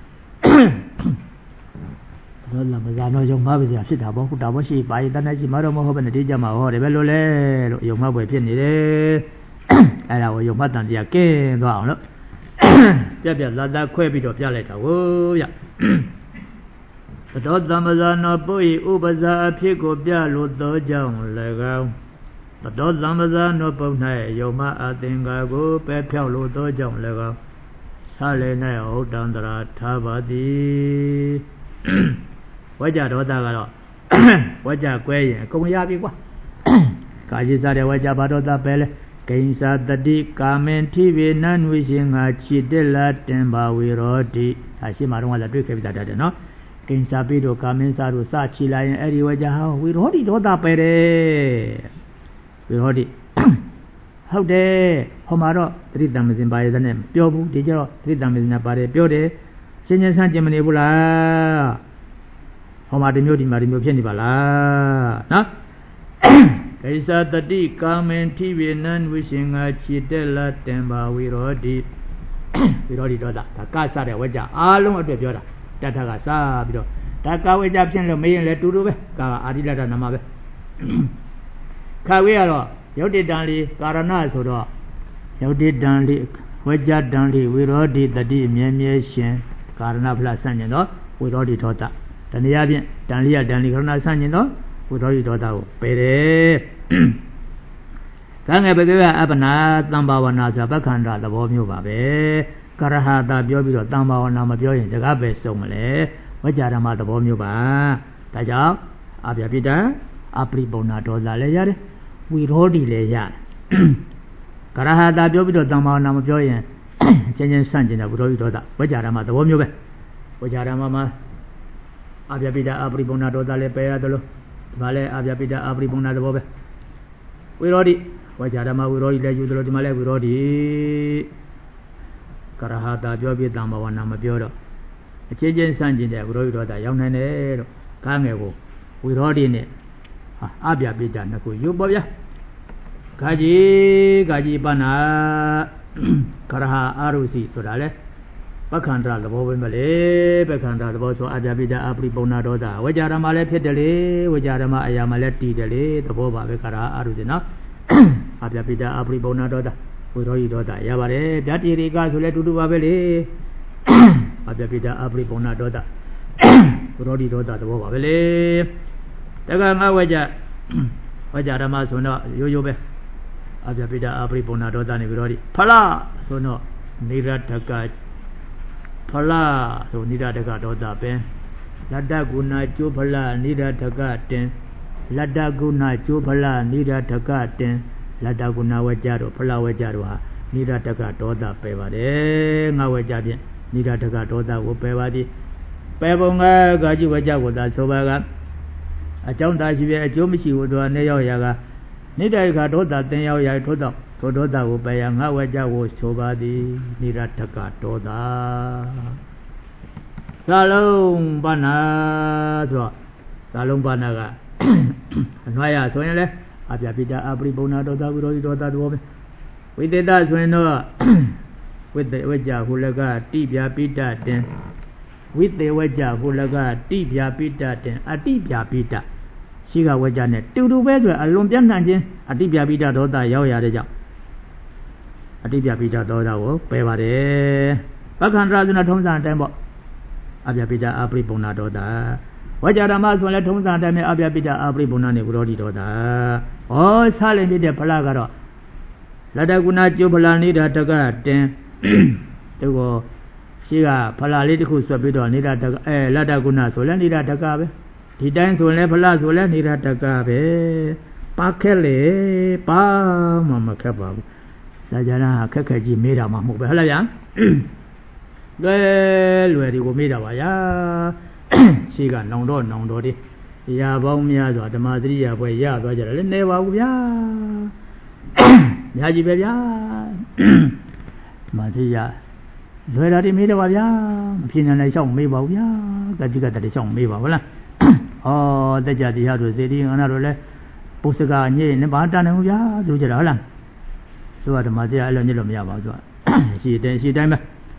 တော့လာမဇာနောယုံမှားပါစရာဖြစ်တာပေါ့ဟုတ်တာပေါ့ရှိပါရင်တန်းတန်းရှိမှာတော့မဟုတ်ဘဲနဲ့ဒီကြမှာဟောတယ်ပဲလို့လဲလို့ယုံမှားပွဲဖြစ်နေတယ်အဲ့ဒါကိုယုံမှားတန်တရားကင်းသွားအောင်လို့ပြက်ပြက်လာလာခွဲပြီးတော့ပြလိုက်တာဟုတ်ရသတောတမ္ပဇာနောပုရိဥပဇာအဖြစ်ကိုပြလို့သောကြောင့်၎င်းသတောတမ္ပဇာနောပု၌ယုံမှားအသင်္ကာကိုပယ်ဖြောက်လို့သောကြောင့်၎င်းဆလေ၌ဟုတ်တံတရာထားပါသည်ဝကြဒေါသကတော့ဝကြကွဲရင်အကုန်ရပြီကွာကာယစားတဲ့ဝကြဘာဒေါသပဲလဲကိဉ္စာတတိကာမင်ထိဝေနနွေရှင်ငါခြိတက်လာတင်ပါဝေရောတိဒါရှိမှတော့လည်းတွေ့ခဲ့ပြီတာတဲ့နော်ကိဉ္စာပြီးတော့ကာမင်စားတို့စချီလာရင်အဲ့ဒီဝကြဟာဝေရောတိဒေါသပဲတယ်ဝေရောတိဟုတ်တယ်ဟောမှာတော့တတိတံမစင်ပါရတဲ့နဲ့ပြောဘူးဒီကျတော့တတိတံမစင်ပါတယ်ပြောတယ်ရှင်းရှင်းဆန်းကျင်မနေဘူးလားဟောမှာဒီမျိုးဒီမှာဒီမျိုးဖြစ်နေပါလားနော်ကိစ္စတတိကာမင်ထိဝေနံဝိရှင်ငါခြေတက်လာတင်ပါဝိရောတိဝိရောတိတော့ဒါကစတဲ့ဝကြအားလုံးအတွက်ပြောတာတထကစားပြီးတော့ဒါကဝကြဖြစ်လို့မရင်လဲတူတူပဲကာအာရိလတ္တနာမပဲခါဝေးကတော့ယုတ်တိတံလီကာရဏဆိုတော့ယုတ်တိတံလီဝကြတံလီဝိရောတိတတိမြဲမြဲရှင်ကာရဏဖလားဆန့်ကျင်တော့ဝိရောတိထောတတဏှာဖြင့်တန်လျတန်လီခရဏဆန့်ကျင်တော့ဝိရောတိဒေါသကိုပယ်တယ်ကံငယ်ဘဂဝအပနာတံဘာဝနာဆိုဘက္ခန္တာသဘောမျိုးပါပဲကရဟတာပြောပြီးတော့တံဘာဝနာမပြောရင်စကားပဲစုံမလဲဝကြဓမ္မသဘောမျိုးပါဒါကြောင့်အပြပိတံအပရိပုံနာဒေါသလည်းရတယ်ဝိရောတိလည်းရတယ်ကရဟတာပြောပြီးတော့တံဘာဝနာမပြောရင်ချင်းချင်းဆန့်ကျင်တဲ့ဝိရောတိဒေါသဝကြဓမ္မသဘောမျိုးပဲဝကြဓမ္မမှာအပြပိတအပရိပုံနာဒေါသလည်းပယ်ရတယ်လို့ဒီမှာလည်းအပြပိတအပရိပုံနာသဘောပဲဝိရောတိဝကြဓမ္မဝိရောတိလည်းယူတယ်လို့ဒီမှာလည်းဝိရောတိကရဟတာပြောပြီးတံဘာဝနာမပြောတော့အချင်းချင်းဆန့်ကျင်တဲ့ဝိရောတိဒေါသရောက်နိုင်တယ်လို့ကားငယ်ကိုဝိရောတိနဲ့အပြပိတနှစ်ခုယူပေါ့ဗျာခါကြီးခါကြီးပနာကရဟအာရုစီဆိုတာလေပက္ခန္တသဘောပဲမလဲပက္ခန္တသဘောဆိုအပြပိတအပရိပုံနာဒေါသဝကြဓမ္မလည်းဖြစ်တယ်လေဝကြဓမ္မအရာမှလည်းတည်တယ်လေသဘောပါပဲကရဟအာရုစီနော်အပြပိတာအပရိပုံနာဒေါသဝိရောဓိဒေါသရပါတယ်ဓာတိရိကဆိုလဲတူတူပါပဲလေအပြပိတာအပရိပုံနာဒေါသဝိရောဓိဒေါသသဘောပါပဲလေတက္ကငါဝကြဝကြဓမ္မဆိုတော့ရိုးရိုးပဲအပြပိတာအပရိပုံနာဒေါသနဲ့ဝိရောဓိဖလားဆိုတော့နိရတကဖလားဆိုနိရတကဒေါသပဲလတ္တကုဏကျိုးဖလားနိရတကတင်လတ္တကုဏကျိုးဖလားနိရတကတင်လတ္တကုဏဝကြတော့ဖလားဝကြတော့ဟာနိရတကဒေါသပယ်ပါတယ်ငါဝကြဖြင့်နိရတကဒေါသကိုပယ်ပါသည်ပယ်ပုံကကာจิဝကြကိုသာဆိုပါကအကြောင်းသာရှိပဲအကျိုးမရှိဘူးတော့နေရောက်ရာကနိဒယကဒေါသသင်ရောက်ရာထို့တော့ထိုဒေါသကိုပယ်ရငါဝကြကိုဆိုပါသည်နိရတကဒေါသစာလုံးပါဏာဆိုတော့စာလုံးပါဏာကအနွားရဆိုရင်လေအပြပိတာအပရိပုံနာဒေါသဝိရောဓိဒေါသသဘောပဲဝိသေတဆိုရင်တော့ဝိသေဝကြဟုလကတိပြပိတတင်ဝိသေဝကြဟုလကတိပြပိတတင်အတိပြပိတရှိကဝကြနဲ့တူတူပဲဆိုအလွန်ပြန့်နှံ့ခြင်းအတိပြပိတဒေါသရောက်ရတဲ့ကြောင့်အတိပြပိတဒေါသကိုပယ်ပါတယ်ပက္ခန္တရာဆိုတဲ့ထုံးစံအတိုင်းပေါ့အပြပိတအပရိပုံနာဒေါသဝကြဓမ္မဆိုရင်လည်းထုံးစံအတိုင်းပဲအပြပိတအပရိပုံနာနဲ့ဝိရောဓိဒေါသဟောစားလင်ဖြစ်တဲ့ဖလားကတော့လတ္တကုဏကျုပ်ဖလားနိဒတကတင်သူကိုရှိကဖလားလေးတစ်ခုဆွတ်ပြီးတော့နိဒတကအဲလတ္တကုဏဆိုလည်းနိဒတကပဲဒီတိုင်းဆိုရင်လည်းဖလားဆိုလည်းနိဒတကပဲပါခက်လေပါမှမခက်ပါဘူးစာကြနာခက်ခက်ကြီးမေးတာမှမဟုတ်ပဲဟုတ်လားဗျာလွယ်လွယ်ဒီကိုမေးတာပါဗျာရှိကနောင်တော့နောင်တော့ဒီရာပေါင်းများစွာဓမ္မစရိယာပွဲရသွားကြတယ်လေနေပါဘူးဗျာများကြီးပဲဗျာဓမ္မစရိယာလွယ်တာဒီမေးတော့ပါဗျာမဖြစ်နိုင်လည်းရှောက်မေးပါဘူးဗျာကတိကတည်းရှောက်မေးပါဟုတ်လားဩတက်ကြတရားတို့စေတီငါနာတို့လည်းပုစကာညည့်နေပါတန်တယ်ဘူးဗျာဆိုကြတာဟုတ်လားဆိုတော့ဓမ္မစရိယာအဲ့လိုညစ်လို့မရပါဘူးဆိုတော့ရှိတယ်ရှိတိုင်းပဲ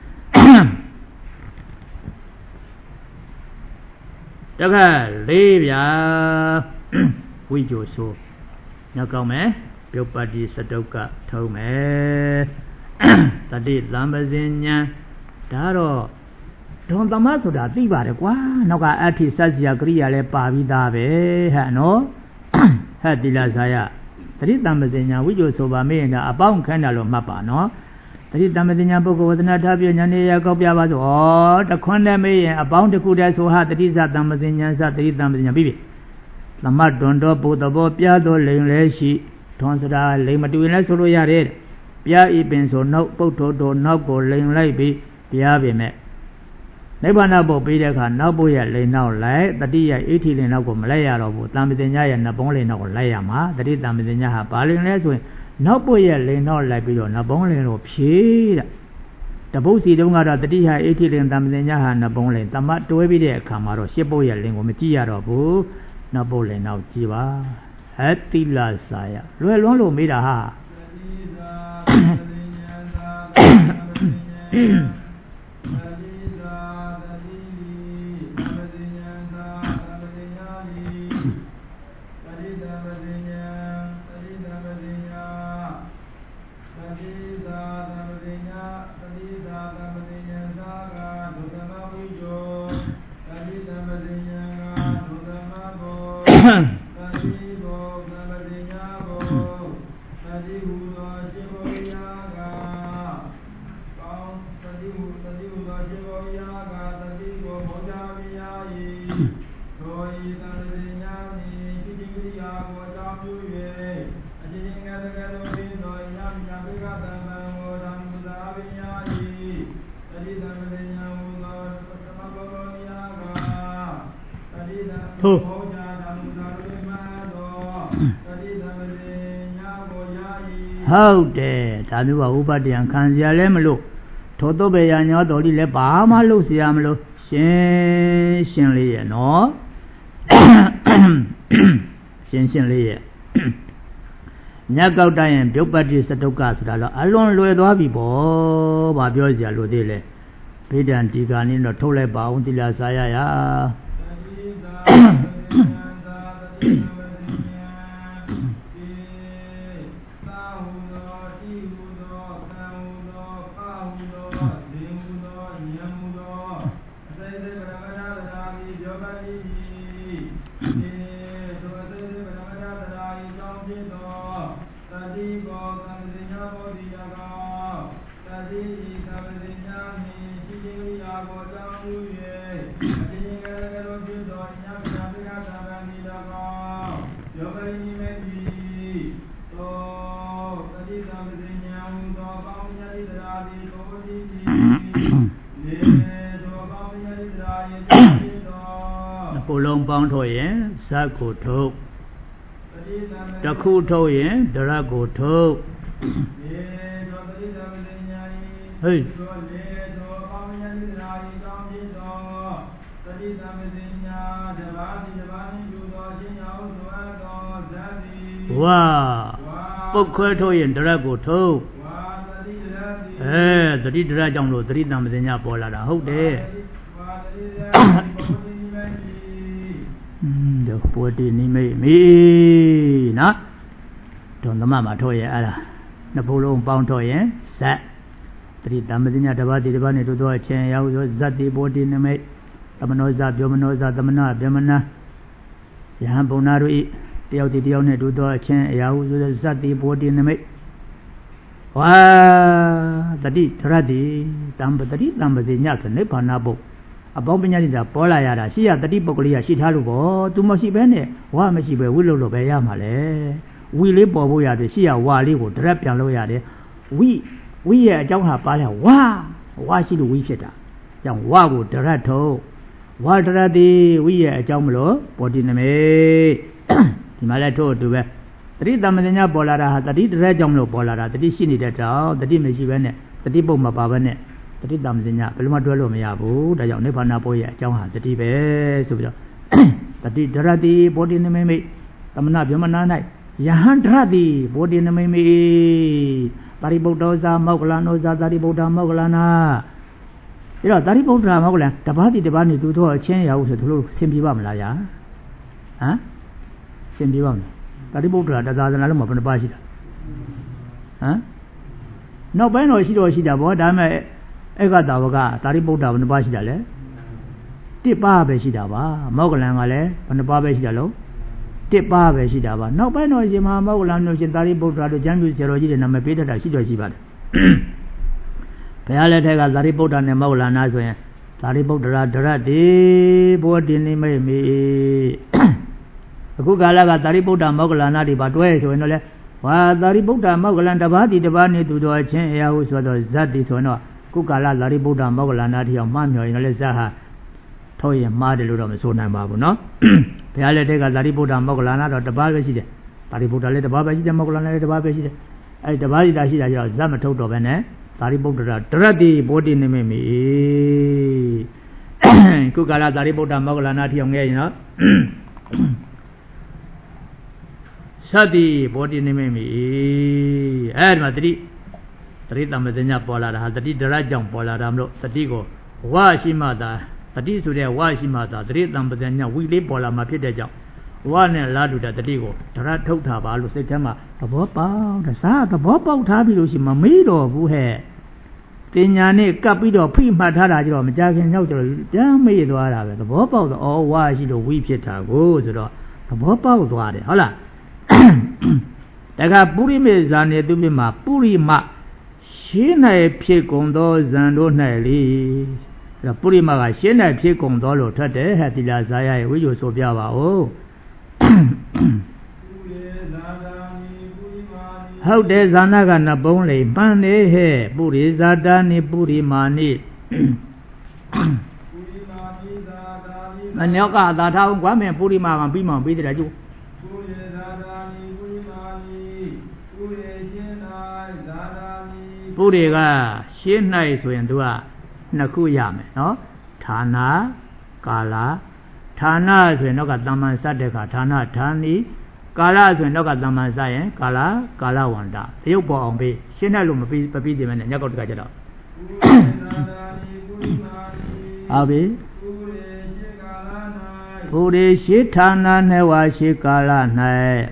တခါလေးဗျာဝိကြိုဆိုညောက်ကောင်းမယ်ပြုတ်ပတ္တိစတုကထုံးမယ်တတိသံပဇင်ညာဒါတော့ဒွန်သမဆိုတာသိပါတယ်ကွာနောက်ကအဋ္ဌိစัจ sia ကရိယာလည်းပါပြီးသားပဲဟဲ့နော်ဟဲ့တိလဇာယတတိသံပဇင်ညာဝိကြိုဆိုပါမေးရင်ဒါအပေါင်းခန်းတယ်လို့မှတ်ပါနော်တတိတမ္ပတိညာပုဂ္ဂိုလ်ဝဒနာထပြညာနေရကောက်ပြပါဆိုဩတခွန်းနဲ့မေးရင်အပေါင်းတစ်ခုတည်းဆိုဟာတတိသတမ္ပတိညာစတတိတမ္ပတိညာပြီးပြီသမတ်တွန်တော်ပုသဘောပြသောလိန်လဲရှိထွန်စရာလိန်မတူရင်လည်းဆိုလို့ရတယ်ပြဤပင်ဆိုနောက်ပုတ်တော်တော်နောက်ကိုလိန်လိုက်ပြီးပြားပြင်မဲ့နိဗ္ဗာန်ပုတ်ပြီးတဲ့အခါနောက်ပုတ်ရဲ့လိန်နောက်လိုက်တတိယအိဋ္ဌိလိန်နောက်ကိုမလိုက်ရတော့ဘူးတမ္ပတိညာရဲ့နှစ်ပုံးလိန်နောက်ကိုလိုက်ရမှာတတိတမ္ပတိညာဟာဘာလိန်လဲဆိုရင်နောက်ပွက်ရဲ့လိန်တော့လိုက်ပြီးတော့နဘုံလင်လို့ဖြေးတဲ့တပုတ်စီတုံးကတော့တတိယအိဋ္ဌိလင်တမ္ပဇင်ညာဟာနဘုံလင်တမတ်တွဲပြီးတဲ့အခါမှာတော့ရှစ်ပုတ်ရဲ့လင်ကိုမကြည့်ရတော့ဘူးနဘုံလင်နောက်ကြည့်ပါအတိလစာယလွယ်လွန်းလို့မေးတာဟာဟုတ်ဟုတ်တယ်ဒါမျိုးကဥပဒယံခံစရာလည်းမလို့ထို့တော့ပဲရညောတော်လေးလည်းဘာမှလုပ်เสียမလို့ရှင်းရှင်းလေးရဲ့နော်ရှင်းရှင်းလေးရဲ့ညကောက်တိုင်းပြုတ်ပတ္တိစတုကဆိုတာတော့အလွန်လွယ်သွားပြီပေါ့ဘာပြောစရာလို့သေးလဲဗိဒံဒီကာနည်းတော့ထုတ်လိုက်ပါအောင်တိလာစာရရလုံးပေါင်းထုတ်ရင်ဇတ်ကိုထုတ်တစ်ခုထုတ်ရင်ဒရတ်ကိုထုတ်ဟေးဝါပုတ်ခွဲထုတ်ရင်ဒရတ်ကိုထုတ်အဲသတိဒရတ်ကြောင့်လို့သတိတံပဇညာပေါ်လာတာဟုတ်တယ်อืมเดี๋ยวปวดดินิมิมีนะดอนသမမှာထုတ်ရင်အဲ့ဒါနှစ်ဘုံလုံးပေါင်းထုတ်ရင်ဇတ်သတိတံပဇညာတစ်ပါးဒီတစ်ပါးနဲ့တို့တော့အချင်းရောက်ဆိုဇတ်တိပဝတိနိမိတ်သမနောဇပြောမနောဇသမနာဗျမနာယဟန်ဘုံနာတို့ဤတယောက်ဒီတယောက်နဲ့တို့တော့အချင်းအရာဟုဆိုဇတ်တိပဝတိနိမိတ်ဝါတတိထရတိတံပတတိတံပဇညာဆိုနိဗ္ဗာန်ဘုအပေါင်းပညာတိတာပေါ်လာရတာရှိရတတိပုဂ္ဂလိကရှိထားလို့ပေါ့သူမရှိဘဲနဲ့ဝါမရှိပဲဝိလို့လို့ပဲရမှာလေဝီလေးပေါ်ဖို့ရတယ်ရှိရဝါလေးကိုဒရက်ပြန်လို့ရတယ်ဝိဝိရဲ့အကြောင်းဟာပါလဲဝါဝါရှိလို့ဝိဖြစ်တာကြောင့်ဝါကိုဒရက်ထုတ်ဝါဒရတိဝိရဲ့အကြောင်းမလို့ပေါ်တိနမေဒီမှာလဲထုတ်အတူပဲတတိတမဉ္ဇညာပေါ်လာတာဟာတတိဒရက်ကြောင့်မလို့ပေါ်လာတာတတိရှိနေတဲ့တောင်တတိမရှိဘဲနဲ့တတိပုဂ္ဂမပါဘဲနဲ့တတိတမဉ္ဇညာဘယ်လိုမှတွဲလို့မရဘူးဒါကြောင့်နိဗ္ဗာန်ပေါ်ရဲ့အကြောင်းဟာတတိပဲဆိုပြီးတော့တတိဒရတိပေါ်တိနမေမိသမဏဗြဟ္မနာ၌ယဟန်ဒရတိပေါ်တိနမေမိပါရိပုတ္တောဇာမောက္ကလနောဇာသာရိပုတ္တမောက္ကလနာအဲ့တော့သာရိပုတ္တမောက္ကလတပါးတိတပါးနေသူတော့အချင်းရအောင်ဆိုသူတို့ဆင်ပြေပါမလားယာဟမ်ဆင်ပြေပါမလားသာရိပုတ္တတသာသနာလုံးမှာဘယ်နှပါရှိတာဟမ်နောက်ပိုင်းတော့ရှိတော့ရှိတာဗောဒါပေမဲ့ဧကတာဝကသာရိပုတ္တဘယ်နှပါရှိတာလဲတစ်ပါးပဲရှိတာပါမောက္ကလန်ကလည်းဘယ်နှပါးပဲရှိတာလို့တစ်ပါးပဲရှိတာပါနောက်ပိုင်းတော့ရှင်မဟာမောက္ကလန်တို့ရှင်သာရိပုတ္တတို့ကျမ်းပြဆရာတော်ကြီးတွေနာမည်ပေးတတ်တာရှိတော့ရှိပါတယ်ဘုရားလက်ထက်ကသာရိပုတ္တနဲ့မောက္ကလန်နာဆိုရင်သာရိပုတ္တရာဒရတ်တိဘောတိနိမိတ်မိအခုကာလကသာရိပုတ္တမောက္ကလန်နာတွေပါတွဲဆိုရင်တော့လေဝါသာရိပုတ္တမောက္ကလန်တပါးတိတပါးနေသူတော်ချင်းအရာဟုဆိုတော့ဇတ်တိဆိုတော့ကုကာလသာရိပုတ္တမောက္ကလန်နာတိအောင်မှတ်မြော်ရင်လည်းဇတ်ဟာထုတ်ရင်မှားတယ်လို့တော့မဆိုနိုင်ပါဘူးเนาะဘုရားလက်ထက်ကသာရိပုတ္တမောက္ကလန်နာတော့တပါးပဲရှိတယ်သာရိပုတ္တလည်းတပါးပဲရှိတယ်မောက္ကလန်လည်းတပါးပဲရှိတယ်အဲဒီတပါးစီတာရှိတာကျတော့ဇတ်မထုတ်တော့ပဲနဲ့သာရိပုတ္တရာဒရတ်တိဘောတိနိမိတ်မိကုကာလသာရိပုတ္တမောက္ကလန်နာတိအောင်ငဲရင်တော့သတိဘောတိနိမိတ်မိအဲဒီမှာတတိတတိတမဇ္ဇညာပေါ်လာတာဟာတတိဒရတ်ကြောင့်ပေါ်လာတာမလို့တတိကိုဝါရှိမှသာတတိဆိုတဲ့ဝါရှိမှသာတတိတမဇ္ဇညာဝီလေးပေါ်လာမှာဖြစ်တဲ့ကြောင့်ဝါနဲ့လာတူတဲ့တတိကိုဒရတ်ထုတ်တာပါလို့စိတ်ထဲမှာသဘောပေါက်တစားသဘောပေါက်ထားပြီးလို့ရှိမှမေးတော့ဘူးဟဲ့တင်ညာနဲ့ကပ်ပြီးတော့ဖိမှတ်ထားတာကြတော့မကြခင်ရောက်ကြတော့ပြန်မေးသွားတာပဲသဘောပေါက်တော့ဩဝါရှိလို့ဝီဖြစ်တာကိုဆိုတော့သဘောပေါက်သွားတယ်ဟုတ်လားတခါပုရိမေဇာနေသူပြမှာပုရိမရှင်း၌ဖြစ်ကုန်သောဇံတို့၌လေအဲ့တော့ပုရိမကရှင်း၌ဖြစ်ကုန်သောလို့ထတ်တယ်ဟဲ့တိလာဇာယရဲ့ဝိဇ္ဇိုဆိုပြပါဦးဟုတ်တယ်ဇာနာကနှစ်ပုံးလေပန်းနေဟဲ့ပုရိဇာတာနိပုရိမာနိမညောကသာထားအောင်ကွာမင်းပုရိမာကပြီးမှပြီးတယ်ကျူပုရိကရှင်း၌ဆိုရင်သူကနှစ်ခုရမယ်နော်ဌာနကာလဌာနဆိုရင်တော့ကတမ္မန်စတဲ့ခါဌာနဌာနီကာလဆိုရင်တော့ကတမ္မန်စရင်ကာလကာလဝန္တာတရုပ်ပေါ်အောင်ပြီးရှင်း၌လို့မပြီးမပြီးတယ်မယ်နဲ့ညောက်တော့တကကြတော့ဟုတ်ပြီပုရိရှိဌာန၌ဝါရှိကာလ၌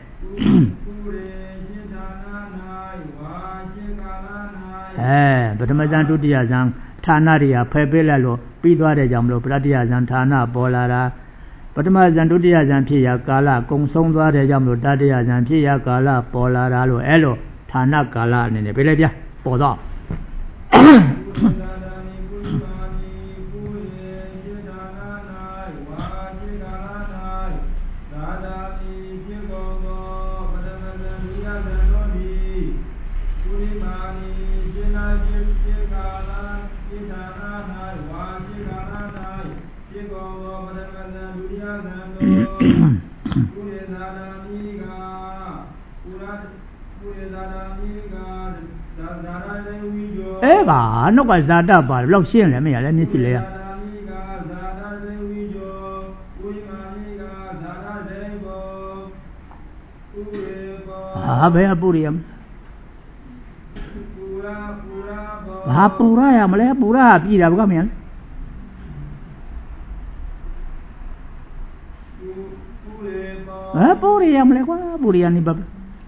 အဲပထမဇန်ဒုတိယဇန်ဌာနတွေကဖယ်ပေးလိုက်လို့ပြီးသွားတဲ့ကြောင့်မလို့ပတ္တိယဇန်ဌာနပေါ်လာတာပထမဇန်ဒုတိယဇန်ဖြစ်ရာကာလကုံဆုံးသွားတဲ့ကြောင့်မလို့တတိယဇန်ဖြစ်ရာကာလပေါ်လာတာလို့အဲလိုဌာနကာလအနေနဲ့ပြလိုက်ပြပေါ်တော့ဖြစ်ကုန်သောပထမဇန်ဒုတိယဇန်တို့ပုရိသနာမိကပုရပုရိသနာမိကဇာဇာရတေဝိကျော်အဲ့ပါနောက်ကဇာတပါဘယ်လောက်ရှင်းလဲမရလဲမျက်စိလဲရဟာဘယ်အပူရမဟာပူရရမလဲပူရဟာပြည်တာဘုကမရဟမ်ပူရရမလဲကွာပူရရနေပါ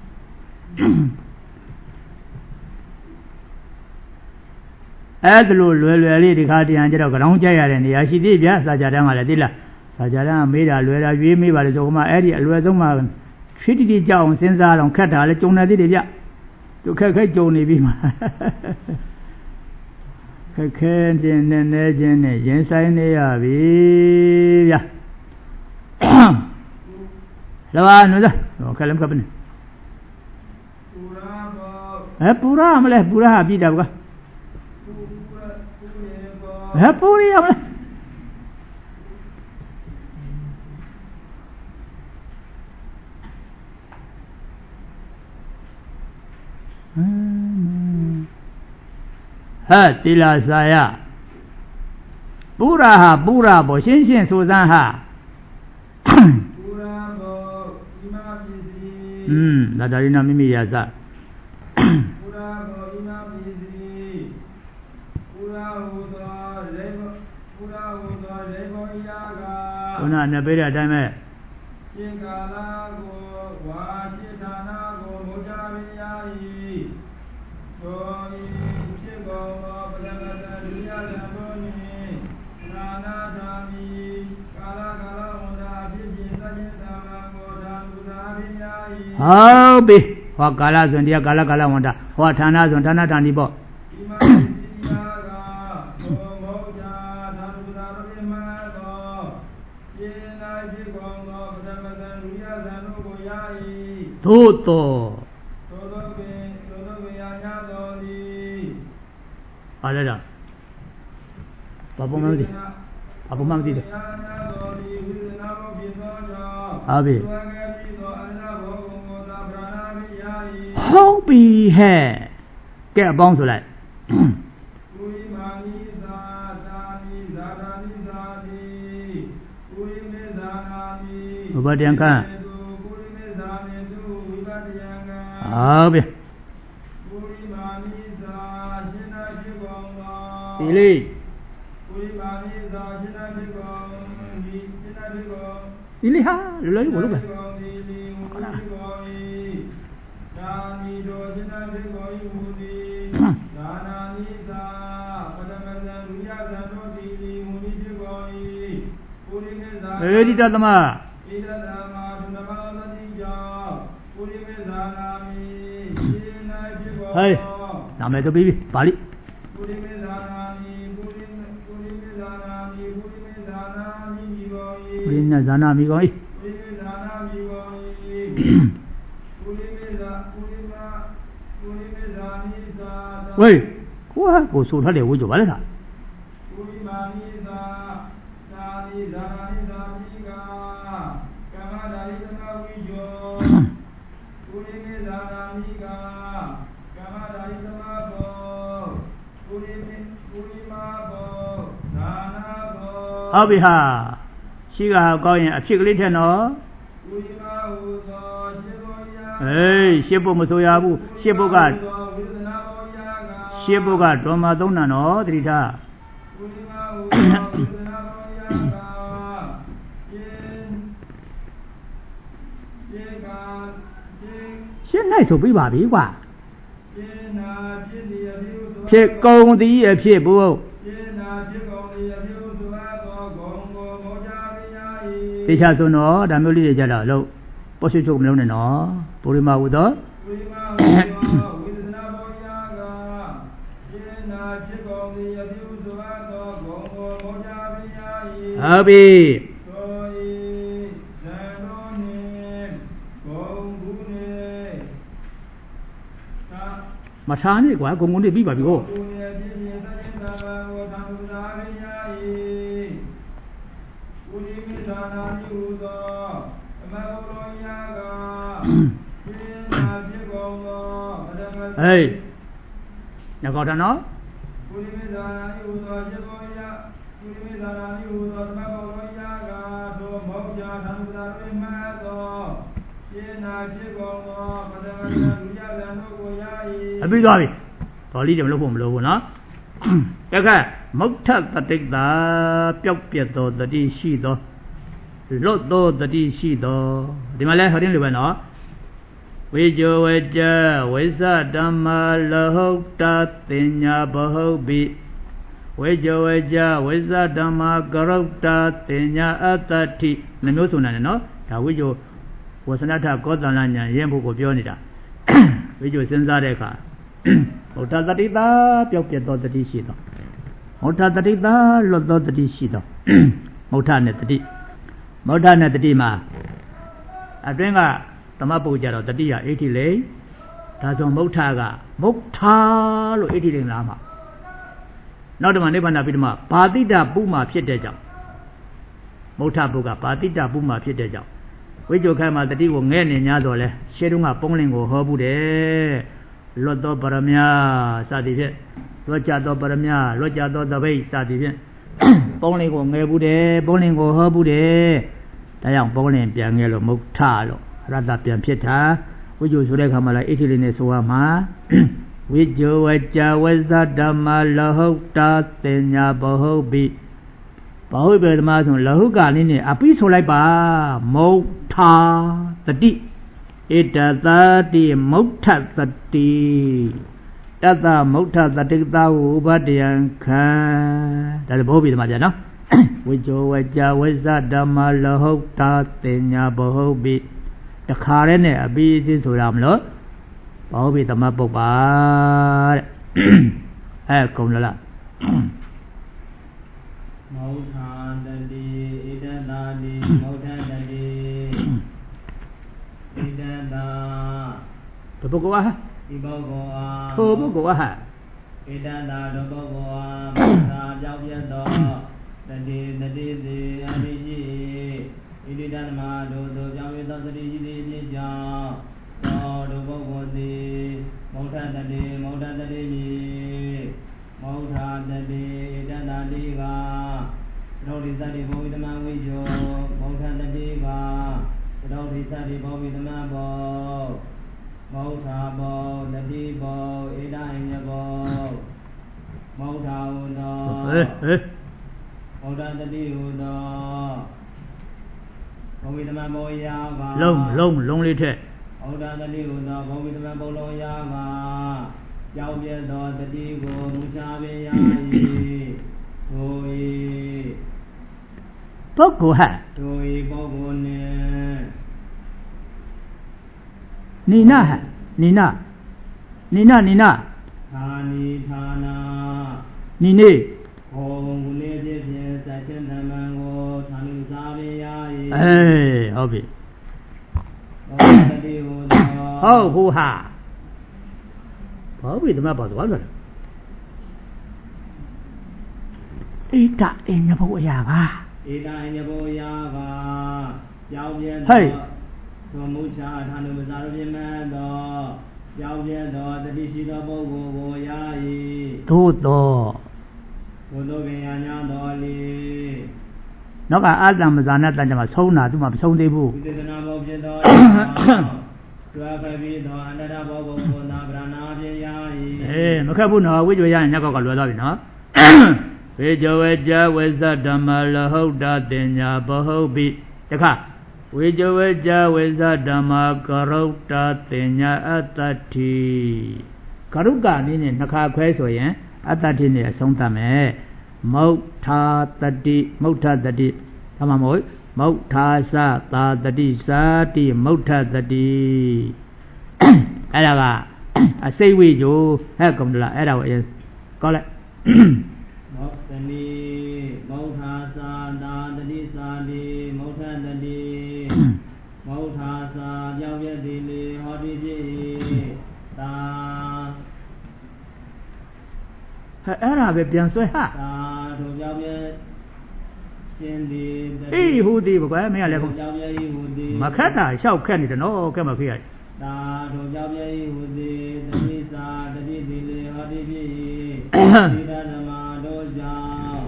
အဲ့ဒါလိုလွယ်လွယ်လေးဒီခါတရံကျတော့ကြောင်းကြက်ရတဲ့နေရာရှိသေးဗျာစာကြတန်းကလည်းသိလားစာကြတန်းကမေးတာလွယ်တာရွေးမေးပါလေဆိုကမှအဲ့ဒီအလွယ်ဆုံးမှဖြည်းတိကြောက်အောင်စဉ်းစားအောင်ခက်တာလေကြုံနေသေးတယ်ဗျသူခက်ခက်ကြုံနေပြီမှာခက်ခဲခြင်းနဲ့နဲခြင်းနဲ့ရင်ဆိုင်နေရပြီဗျလောပါနော်ခက်လည်းခက်ပါနဲ့ဟဲ့ပူရမလဲပူရဟာပြည်တာဘုကဟဲ့ပူရရမလဲဟဲ့တိလာစာယပူရဟာပူရဘောရှင်းရှင်းဆိုစမ်းဟာပူရဘောဣမပစ္စည်းอืมဒါဒါရင်းနာမိမိရာစပူရဘောဣမပစ္စည်းပူရဟုသောလေဘောပူရဟုသောလေဘောဣယာကခုနနဲ့ပြတဲ့အတိုင်းပဲရှင်ကာလကိုဝါရှိဌာနကိုမူကြဝိယာဤသောဤဖြစ်ကုန်သောပရမတ္တဒုရဇံတို့နှင့်နာနာဓာမိကာလကာလဝန္တာဖြစ်ခြင်းသခြင်းသာမန်ကိုဓာတုသာရိယာဤဟုတ်ပြီဟောကာလဆိုရင်တရားကာလကာလဝန္တာဟောဌာနဆိုဌာနဌာနီပေါ့ဒီမှာဒီယာကသောမောဇာဓာတုသာရိမသောယေနာဖြစ်ကုန်သောပရမတ္တဒုရဇံတို့ကိုယာဤသို့တော်သောသောပင်သောသောပင်ယာညာတော်သည်ဟာလဲတော့ဘာပုံမှန်ဒီဘာပုံမှန်ဒီတယ်ဟာပြီဟုတ်ပြီဟဲ့ကဲအပေါင်းဆိုလိုက်ဥိမာနိသာသာနိဇာတာနိဇာတိဥိမေဇာနာမိဘုဗ္ဗတံကံဥိမေဇာနေတုဝိပတ္တယံကံဟုတ်ပြီဥိမာနိသာရှင်းနာဖြစ်ကုန်သောဒီလေးဥိမာနိသာရှင်းနာဖြစ်ကုန်ဒီရှင်းနာဖြစ်ကုန်ဒီလေးဟာလောလောလေးဘလို့ပဲဟုတ်လားသာနိတောရှင်းနာဖြစ်ကုန်ဤမူသည်သာနာနိသာပထမဇံဒုတိယဇံတို့သည်မူနိဖြစ်ကုန်၏ပုရိမေဇာအေဒီတသမဣဒသမဒုနမောသတိကြောင့်ပုရိမေဇာနာမိရှင်းနာဖြစ်ကုန်ဟဲ့နာမည်ဆိုပြီးပြီပါဠိပုရိမေဇာနာမိပုရိမေပုရိမေဇာနာမိပုရိမေဇာနာမိမိကုန်၏ပုရိမေဇာနာမိကုန်၏ပုရိမေဇာနာမိကုန်၏ပုရိမေဇာပုရိမာပုရိမေဇာနိသာဝေးကိုဟာကိုဆိုထားတယ်ဝေးကြပါလေသာပုရိမာနိသာသာနိဇာနိသာမိကကမ္မဒါရိသမဝိယောပုရိမေဇာနာမိကကမ္မဒါရိသမဘောပုရိမေပုရိမာဘောနာနာဘောဟုတ်ပြီဟာရှိကကောင်းရင်အဖြစ်ကလေးထက်နော်ပုရိမာဟုသောရှင်းဘောယာအေးရှင်းဖို့မဆိုရဘူးရှင်းဖို့ကရှင်းဖို့ကတော်မှာသုံးဏနော်တတိထားပုရိမာဟုသောဝိသနာဘောယာကရှင်းရှင်းကရှင်းရှင်းနိုင်ဆိုပြီးပါပြီကွာရှင်းနာဖြစ်သည်အဖြစ်ဆိုဖြစ်ကုန်သည်အဖြစ်ဘုဟုတ်ရှင်းနာဖြစ်ကုန်သည်အဖြစ်ဆိုသောဂုံကိုမောကြရိယာ၏တေချာဆိုတော့ဒါမျိုးလေးတွေကြတော့လို့ပုရှိချုပ်မလုံးနဲ့နော်ပုရိမာဟုသောပုရိမာဟုသောဝိသနာဘောယာကရှင်းနာဖြစ်ကုန်သည်အဖြစ်ဆိုသောဂုံကိုမောကြရိယာ၏ဟုတ်ပြီသောဤဇံတော်နှင့်ဂုံဘူးနှင့်မထားနဲ့ကွာဂုံဂုံတွေပြီးပါပြီကိုဂုံရဲ့ပြည့်ပြည့်သခြင်းသာဘာကိုသံဃာရိယာ၏ Ê nhà con ra nó bây giờ đi có lý điểm lúc hôm lâu nó cái cái mất thật ta tích ta biểu biệt đó ta đi xí đó lót đó ta đi xí đó đi mà lấy hơi điểm luôn nó vì cho vì cha vì sa đam ma la hậu ta tin nhà bảo hậu bị vì cho vì cha vì sa đam ma garau ta tin nhà ata thi nămမျိုးဆိုနေတယ်နော်ဒါဝိဇ္ဇဝဆနထကောသလညာရင်ဖို့ကိုပြောနေတာဝိဇ္ဇစဉ်းစားတဲ့အခါမௌထတတိတာပျောက်ပြတ်သောတတိရှိသောမௌထတတိတာလွတ်သောတတိရှိသောမௌထနဲ့တတိမௌထနဲ့တတိမှာအတွင်းကသမပုတ်ကြတော့တတိယအဋ္ဌိလိဒါဆိုမௌထကမုဋ္ဌာလို့အဋ္ဌိလိလားမှာနောက်တမနိဗ္ဗာန်ပိဋကဘာတိတပုမှာဖြစ်တဲ့ကြောင့်မௌထပုကဘာတိတပုမှာဖြစ်တဲ့ကြောင့်ဝိဇ္ဇခိုင်မှာတတိကိုငဲ့နေ냐တော့လဲရှေးတုန်းကပုံးလင်ကိုဟောဘူးတယ်လွတ်သောပရမညာစသည်ဖြင့်လွတ်ကြသောပရမညာလွတ်ကြသောတပိတ်စသည်ဖြင့်ပုံးလင်ကိုငဲဘူးတယ်ပုံးလင်ကိုဟောဘူးတယ်ဒါကြောင့်ပုံးလင်ပြန်ငဲလို့မုဋ္ဌလို့ရတ္တပြန်ဖြစ်တာဝိဇ္ဇဆိုတဲ့ခါမှာလည်းအဋ္ဌိလိနဲ့ဆိုရမှာဝိဇ္ဇဝจจဝဇ္ဇဓမ္မလဟုတ်တာတင်ညာဘဟုတ်ပိဘဟုတ်ပေဓမ္မဆိုလဟုတ်ကလေးနဲ့အပိဆိုလိုက်ပါမုဋ္ဌာတတိဣတသတိမုဋ္ဌတတိတတမုဋ္ဌတတိကသာဥပဒယံခံဒါလည်းဘဟုတ်ပြီဒီမှာပြန်နော်ဝိဇ္ဇဝจจဝဇ္ဇဓမ္မလဟုတ်တာတင်ညာဘဟုတ်ပိတခါရဲနဲ့အပိအစစ်ဆိုတာမလို့ဘဟုတ်ပြီသမပုပ္ပါတဲ့အဲကုံလားမௌထတတိဣတတာတိမௌထတတိဣတတာဘပုဂ္ဂိုလ်ဟာဒီပုဂ္ဂိုလ်အားထိုပုဂ္ဂိုလ်ဟာဣတတာတို့ပုဂ္ဂိုလ်အားမௌထပြောင်းပြတ်သောတတိတတိစေအရိရှိဣတိတမတို့တို့ပြောင်းပြတ်သောတတိရှိသည်ဖြစ်ကြောင်းသောတို့ပုဂ္ဂိုလ်သည်မௌထတတိမௌထတတိမြည်မௌထတတိဣတတာတိကသောတိသတိဘောဝိတမဝိဇ္ဇောမௌထတတိကသောတိသတိဘောဝိတမဘောမௌထဘောတတိဘောဣဒိညဘောမௌထဟုသောဟေးဟေးမௌထတတိဟုသောဘောဝိတမဘောယာကလုံးလုံးလုံးလေးထက်ဩဒတတိဟုသောဘောဝိတမဘုံလုံးယာကကြောက်ပြသောတတိကိုမူရှာပေရ၏ထို၏ပုဂ္ဂိုလ်ဟာထို၏ပုဂ္ဂိုလ်နှင့်နိနာဟနိနာနိနာနိနာဌာနီဌာနာနိနေဘုံနေဖြစ်ဖြင့်သတ်ခြင်းဓမ္မံကိုဌာနုစားပေရ၏အေးဟုတ်ပြီတတိဟုသောဟုတ်ဟူဟာဘာဝိဓမ္မပါတော့လားဣတအညဘုအရာကဣတအညဘုအရာကကြောင်းပြဲသောသောမုချာဌာနုမစားရပြမသောကြောင်းပြဲသောတတိရှိသောပုဂ္ဂိုလ်ကိုရ၏သို့သောသို့သောပင်ညာညာတော်လေနောက်ကအာသံမဇာနတန်ကြမှာဆုံးတာသူမှမဆုံးသေးဘူးဝိသေသနာဘောဖြစ်သောတွားခဲ့ပြီးသောအန္တရဘောကိုကိုသာဗရဏာဖြင့်ရ၏အေးမခက်ဘူးနော်ဝိဇ္ဇရရင်ညောက်ကလွယ်သွားပြီနော်ဝိဇ္ဇဝေကြဝေသဓမ္မလဟုတ်တာတင်ညာဘဟုတ်ပိတခါဝိဇ္ဇဝေကြဝေသဓမ္မကရုတ်တာတင်ညာအတ္တတိကရုကနည်းနဲ့နှစ်ခါခွဲဆိုရင်အတ္တတိနဲ့အဆုံးသတ်မယ်မௌထာတတိမௌထတတိဒါမှမဟုတ်မௌထာသသာတတိသာတိမௌထတတိအဲ့ဒါကအစိတ်ဝိဇ္ဇိုဟဲ့ကုံလားအဲ့ဒါကိုအရင်ကောက်လိုက်မောတနိမௌထာသာသာတတိသာတိမௌထတတိမௌထာသာကြောင့်ပြည့်သည်လေဟောတိဖြစ်၏သာဟဲ့အဲ့ဒါပဲပြန်ဆွဲဟာသာတို့ကြောင့်ပြည့်အေးဟူသည်ဘကွယ်မင်းကလည်းမခက်တာလျှောက်ခက်နေတယ်နော်ကဲမခေးရတာတို့ကြောင့်ပြည့်ဟူသည်တတိစာတတိတိလေဟောတိဖြစ်၏ဒီဓမ္မတို့ကြောင့်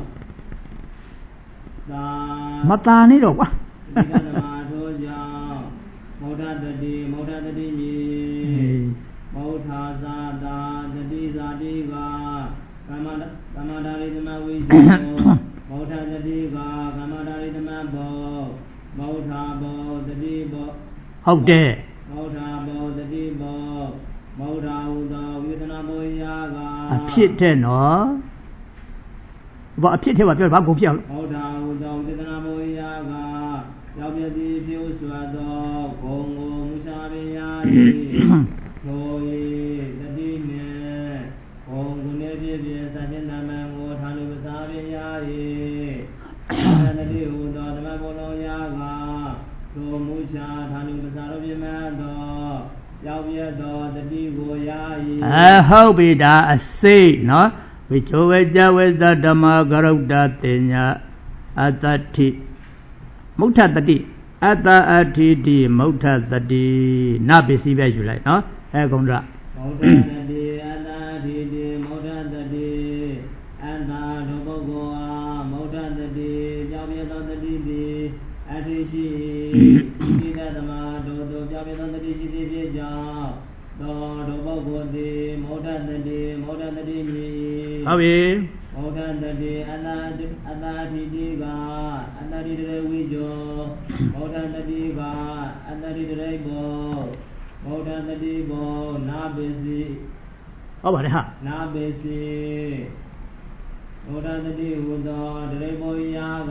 သာမตาနေတော့ကွာဒီဓမ္မတို့ကြောင့်မௌဒတတိမௌဒတတိမြေမௌထာသာတာတတိဇာတိကကမ္မကမ္မဒါရိသမဝိဇ္ဇေမௌထာတတိကကမ္မဒါရိသမဘောမௌထာဘောတတိဘောဟုတ်တယ်မောထာဘောတတိဘောမောထာဟုသောဝေဒနာဘောယာကအဖြစ်တဲ့နော်ဘာအဖြစ်တဲ့ဘာပြောဘာကိုပြောမောထာဟုသောဝေဒနာဘောယာကရောက်ပြသည်ပြုစွာသောဂုံကိုမူရှာပင်ယာ၏ထို၏တတိနှင့်ဂုံကိုလည်းဖြစ်ဖြစ်သတိနာမံကိုထာနုပစာပင်ယာ၏တတိဟုသောဓမ္မဘောလုံးယာကသောမူရှာထာနုပစာတို့ပြမသောရောက်ပြသောတတိကိုယာ၏အဲဟုတ်ပြီဒါအစိတ်နော်ဝိချိုဝေကြဝေသဓမ္မဂရုတ္တတေညာအတ္တိမုဋ္ဌတတိအတ္တအဋ္ဌိတိမုဋ္ဌတတိနပစ္စည်းပဲယူလိုက်နော်အဲကုံရမုဋ္ဌတတိအတ္တအဋ္ဌိတိမုဋ္ဌတတိအတ္တတို့ပုဂ္ဂိုလ်အားမုဋ္ဌတတိကြောင့်ပြသောတတိတိအဋ္ဌိရှိဒီတသမတို့တို့ကြောင့်ပြသောတတိရှိသည်ဖြစ်ကြောင်းသောတို့ပုဂ္ဂိုလ်သည်မုဋ္ဌတတိမုဋ္ဌတတိမြည်ဟုတ်ပြီမုဋ္ဌတတိအတ္တအတ္တအဋ္ဌိတိကအတ္တတိတေဝိဇ္ဇောမုဋ္ဌတတိကအတ္တတိတေဘောမုဋ္ဌတတိဘောနာပိစီဟုတ်ပါတယ်ဟာနာပိစီမုဋ္ဌတတိဟူသောတေဘောယာက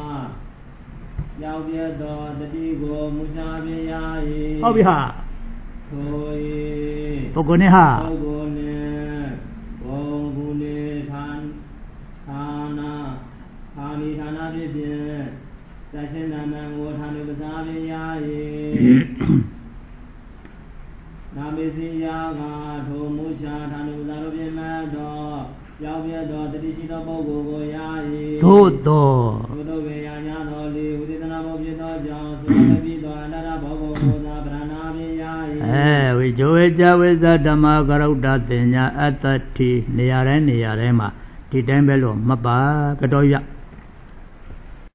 ရောက်ပြသောတတိကိုမူရှာပြရာ၏ဟုတ်ပြီဟာထို၏ပုဂ္ဂိုလ်နဲ့ဟာပုဂ္ဂိုလ်နဲ့ဘုံကုနေဌာနဌာနာဌာနီဌာနာဖြစ်ဖြင့်သစ္စေနာမံကိုဌာနုပစာပြရာ၏နာမေစီယာကထိုမူရှာဌာနုပစာတို့ပြမသောရောက်ပြသောတတိရှိသောပုဂ္ဂိုလ်ကိုယာ၏သို့သောသို့သောဝေယညာတော်လေဝိသေသနာဘောဖြစ်သောကြောင့်သုမပိသောအနတ္တဘောဂုံကိုသာဗရဏာပြယာ၏အဲဝိဇောဝေကြဝေသဓမ္မဂရုတ္တတေညာအတ္တတိနေရာတိုင်းနေရာတိုင်းမှာဒီတိုင်းပဲလို့မပါကတော့ရ